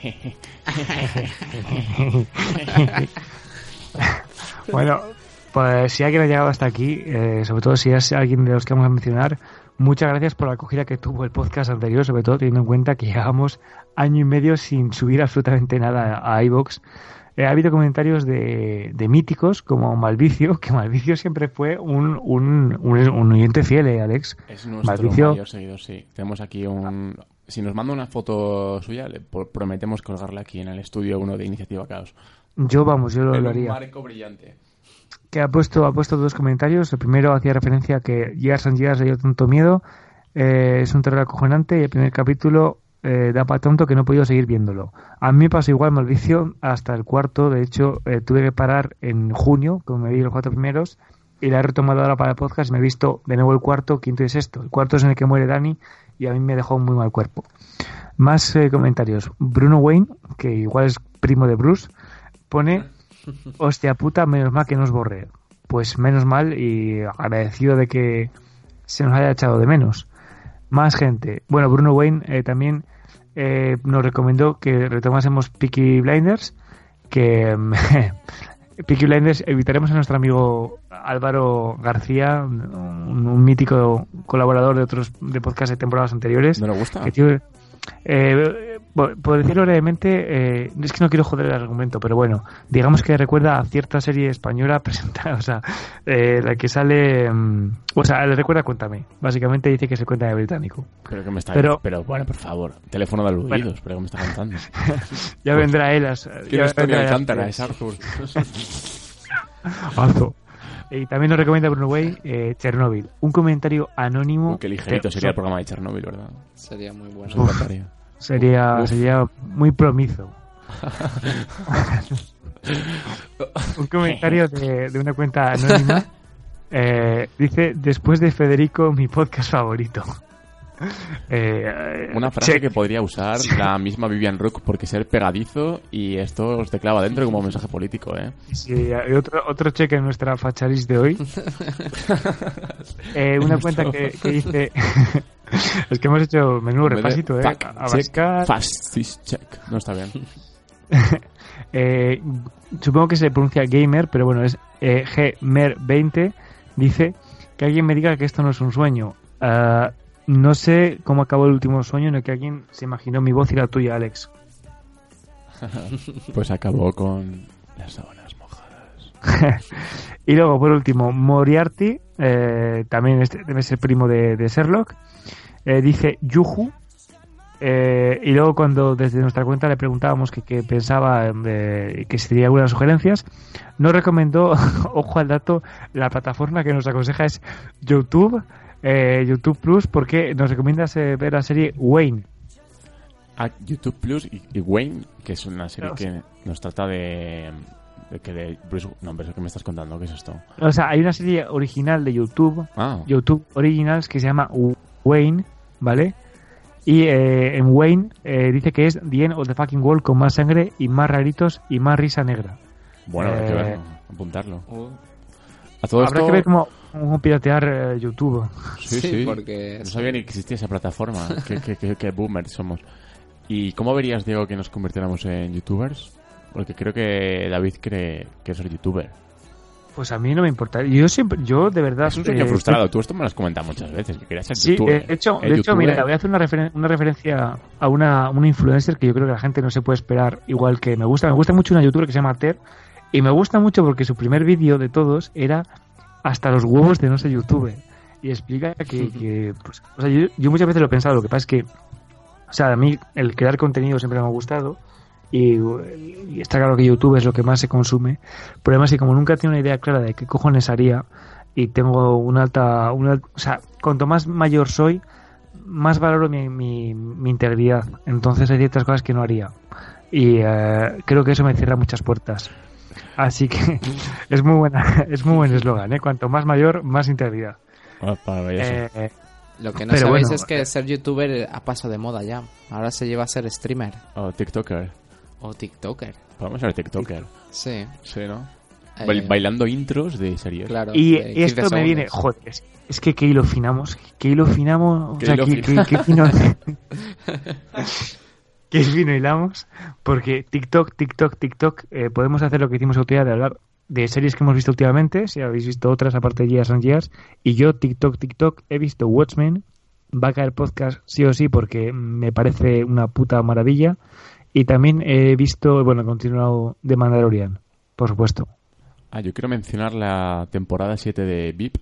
Bueno, pues si alguien ha llegado hasta aquí, sobre todo si es alguien de los que vamos a mencionar, muchas gracias por la acogida que tuvo el podcast anterior, sobre todo teniendo en cuenta que llevamos año y medio sin subir absolutamente nada a iVoox. Ha habido comentarios de míticos como Malvicio, que Malvicio siempre fue un oyente fiel, Alex. Es nuestro mayor seguidor, sí. Tenemos aquí si nos manda una foto suya, le prometemos colgarla aquí en el estudio 1 de Iniciativa Caos. Yo lo haría. Un marco brillante. Que ha puesto dos comentarios. El primero hacía referencia a que Years and Years le dio tanto miedo. Es un terror acojonante y el primer capítulo da para tonto que no he podido seguir viéndolo. A mí me pasó igual Malvicio hasta el cuarto. De hecho, tuve que parar en junio, como me vi los 4 primeros, y la he retomado ahora para el podcast. Me he visto de nuevo el cuarto, quinto y sexto. El cuarto es en el que muere Dani y a mí me dejó muy mal cuerpo. Más comentarios. Bruno Wayne, que igual es primo de Bruce, pone: hostia puta, menos mal que nos borré. Pues menos mal, y agradecido de que se nos haya echado de menos. Más gente. Bueno, Bruno Wayne también nos recomendó que retomásemos Peaky Blinders, que Peaky Blinders evitaremos a nuestro amigo Álvaro García, un mítico colaborador de podcast de temporadas anteriores. ¿No le gusta? Que por decirlo brevemente, es que no quiero joder el argumento, pero bueno, digamos que recuerda a cierta serie española presentada, la que sale, le recuerda Cuéntame. Básicamente dice que se cuenta de británico. Pero que me está pero bueno, por favor, teléfono de aludidos, bueno. pero que me está contando. Ya vendrá él. ¿Quién es Tony Alcántara? Es Arthur. Arthur. Y también nos recomienda Bruno Way Chernobyl. Un comentario anónimo. Qué ligerito sería el programa de Chernobyl, ¿verdad? Sería muy bueno. Sería muy promiso. Un comentario de una cuenta anónima. Dice: después de Federico, mi podcast favorito. Una frase que podría usar la misma Vivian Rook, porque ser pegadizo, y esto os te clava dentro como mensaje político, ¿eh? Sí, hay otro cheque en nuestra facharis de hoy. Una cuenta que dice es que hemos hecho menudo repasito, Fast check. No está bien. Supongo que se pronuncia gamer, pero bueno, es gmer20. Dice que alguien me diga que esto no es un sueño. No sé cómo acabó el último sueño en el que alguien se imaginó mi voz y la tuya, Alex. Pues acabó con las sábanas mojadas. Y luego, por último, Moriarty, también debe ser primo de Sherlock, dice Yuhu. Y luego cuando desde nuestra cuenta le preguntábamos que pensaba, que si tenía algunas sugerencias, nos recomendó, ojo al dato, la plataforma que nos aconseja es YouTube Plus, porque nos recomienda ver la serie Wayne. YouTube Plus y Wayne, que es una serie que nos trata de Bruce. No, pero ¿qué me estás contando? ¿Qué es esto? O sea, hay una serie original de YouTube, YouTube Originals, que se llama Wayne, ¿vale? Y en Wayne dice que es The End of the Fucking World, con más sangre y más raritos y más risa negra. Bueno, hay que verlo, apuntarlo. A todo habrá esto... que ver cómo piratear YouTube. Sí, porque... No sabía ni que existía esa plataforma. Qué boomers somos. ¿Y cómo verías, Diego, que nos convirtiéramos en youtubers? Porque creo que David cree que es youtuber. Pues a mí no me importa. Yo de verdad... Es un sueño frustrado. Tú esto me lo has comentado muchas veces, que querías ser sí, youtuber. De hecho, mira, voy a hacer una referencia a una influencer que yo creo que la gente no se puede esperar igual que me gusta. Me gusta mucho una youtuber que se llama Ter, y me gusta mucho porque su primer vídeo de todos era hasta los huevos de no ser youtuber. Y explica que pues, o sea, yo muchas veces lo he pensado. Lo que pasa es que, o sea, a mí el crear contenido siempre me ha gustado. Y está claro que YouTube es lo que más se consume. El problema es que como nunca tengo una idea clara de qué cojones haría, y tengo o sea, cuanto más mayor soy, más valoro mi integridad. Entonces hay ciertas cosas que no haría, y creo que eso me cierra muchas puertas. Así que es muy buen eslogan, ¿eh? Cuanto más mayor, más integridad. Lo que no sabéis es que ser youtuber ha pasado de moda ya. Ahora se lleva a ser streamer. O tiktoker. O tiktoker. Podemos ser tiktoker. Sí. Sí, ¿no? Bailando intros de series. Claro. Y esto me viene... Joder, es que ¿qué hilo finamos? ¿Qué hilo finamos? O sea, ¿qué fino... ¿Qué fino hilamos? Porque TikTok, podemos hacer lo que hicimos el otro día de hablar de series que hemos visto últimamente, si habéis visto otras aparte de Years and Years, y yo TikTok, he visto Watchmen. Va a caer podcast sí o sí porque me parece una puta maravilla. Y también he visto, he continuado The Mandalorian, por supuesto. Yo quiero mencionar la temporada 7 de VIP,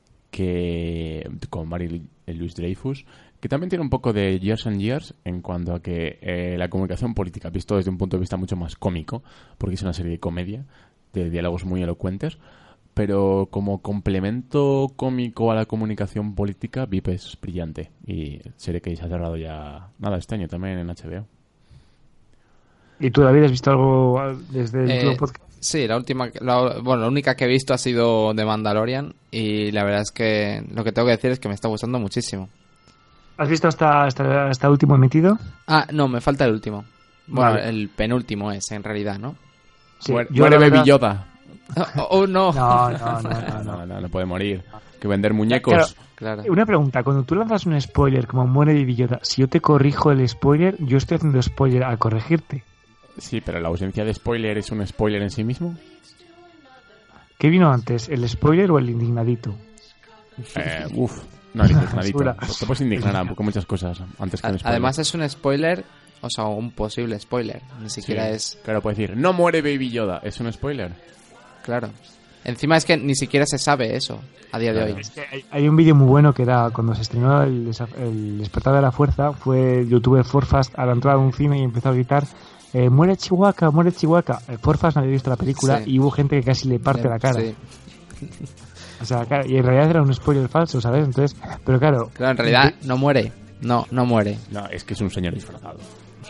con Mary-Louise Dreyfus, que también tiene un poco de Years and Years en cuanto a que la comunicación política, visto desde un punto de vista mucho más cómico, porque es una serie de comedia, de diálogos muy elocuentes, pero como complemento cómico a la comunicación política, VIP es brillante, y serie que se ha cerrado ya este año también en HBO. ¿Y tú, David, has visto algo desde el último podcast? Sí, la única que he visto ha sido The Mandalorian, y la verdad es que lo que tengo que decir es que me está gustando muchísimo. ¿Has visto hasta el último emitido? No, me falta el último. Bueno, vale. El penúltimo es, en realidad, ¿no? Sí, muere Baby Yoda. No. No puede morir. Que vender muñecos. Claro. Una pregunta, cuando tú lanzas un spoiler como muere Baby Yoda, si yo te corrijo el spoiler, yo estoy haciendo spoiler al corregirte. Sí, pero la ausencia de spoiler es un spoiler en sí mismo. ¿Qué vino antes, el spoiler o el indignadito? No, el indignadito. Te puedes indignar con muchas cosas antes que un spoiler. Además es un spoiler, o sea, un posible spoiler. Ni siquiera es... Claro, puedes decir, no muere Baby Yoda, es un spoiler. Claro. Encima es que ni siquiera se sabe eso a día de hoy. Es que hay un vídeo muy bueno que era cuando se estrenó el Despertar de la Fuerza. Fue el youtuber Forfast a la entrada de un cine y empezó a gritar: muere Chihuahua, muere Chihuahua. Forfast no había visto la película, y hubo gente que casi le parte la cara. Sí. O sea, claro, y en realidad era un spoiler falso, ¿sabes? Entonces, pero claro... Claro, en realidad no muere. No muere. No, es que es un señor disfrazado.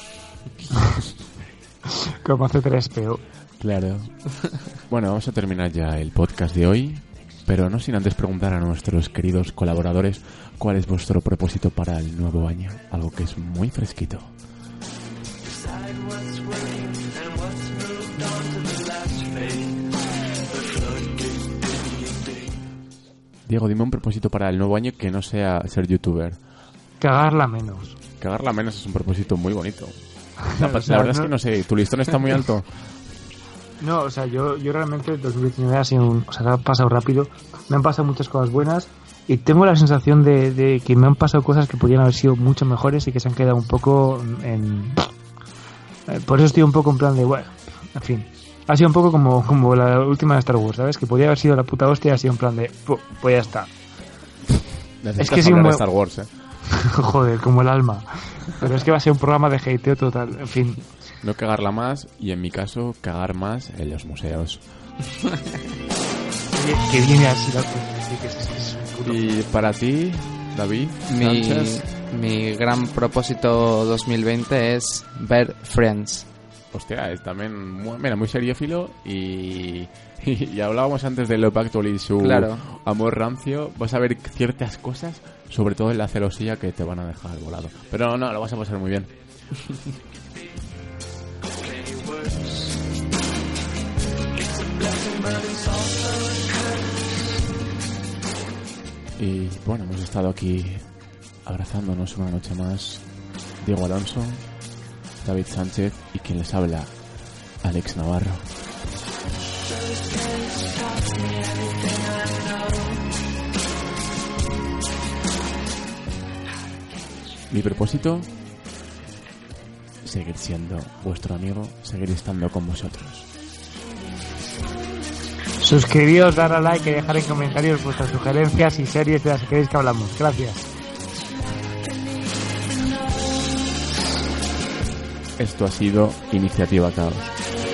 Como C3PO. Claro. Bueno, vamos a terminar ya el podcast de hoy, pero no sin antes preguntar a nuestros queridos colaboradores cuál es vuestro propósito para el nuevo año. Algo que es muy fresquito. Diego, dime un propósito para el nuevo año que no sea ser youtuber. Cagarla menos. Cagarla menos es un propósito muy bonito. La verdad es que no sé, ¿tu listón está muy alto? No, o sea, yo realmente el 2019 ha sido ha pasado rápido. Me han pasado muchas cosas buenas y tengo la sensación de que me han pasado cosas que podrían haber sido mucho mejores y que se han quedado un poco por eso estoy un poco en plan de, bueno, en fin. Ha sido un poco como la última de Star Wars, ¿sabes? Que podía haber sido la puta hostia y ha sido en plan de... Pues ya está. Es que sí, de Star Wars, Joder, como el alma. Pero es que va a ser un programa de hateo total. En fin. No cagarla más y en mi caso cagar más en los museos. Que viene así la cosa. Y para ti, David mi gran propósito 2020 es ver Friends. Hostia, es también muy seriófilo y hablábamos antes de Love Actually y su amor rancio. Vas a ver ciertas cosas, sobre todo en la celosía, que te van a dejar volado. Pero no, lo vas a pasar muy bien. Y bueno, hemos estado aquí abrazándonos una noche más. Diego Alonso, David Sánchez y quien les habla, Alex Navarro. Mi propósito, seguir siendo vuestro amigo, seguir estando con vosotros. Suscribíos, dar a like y dejar en comentarios vuestras sugerencias y series de las que queréis que hablamos. Gracias. Esto ha sido Iniciativa Caos.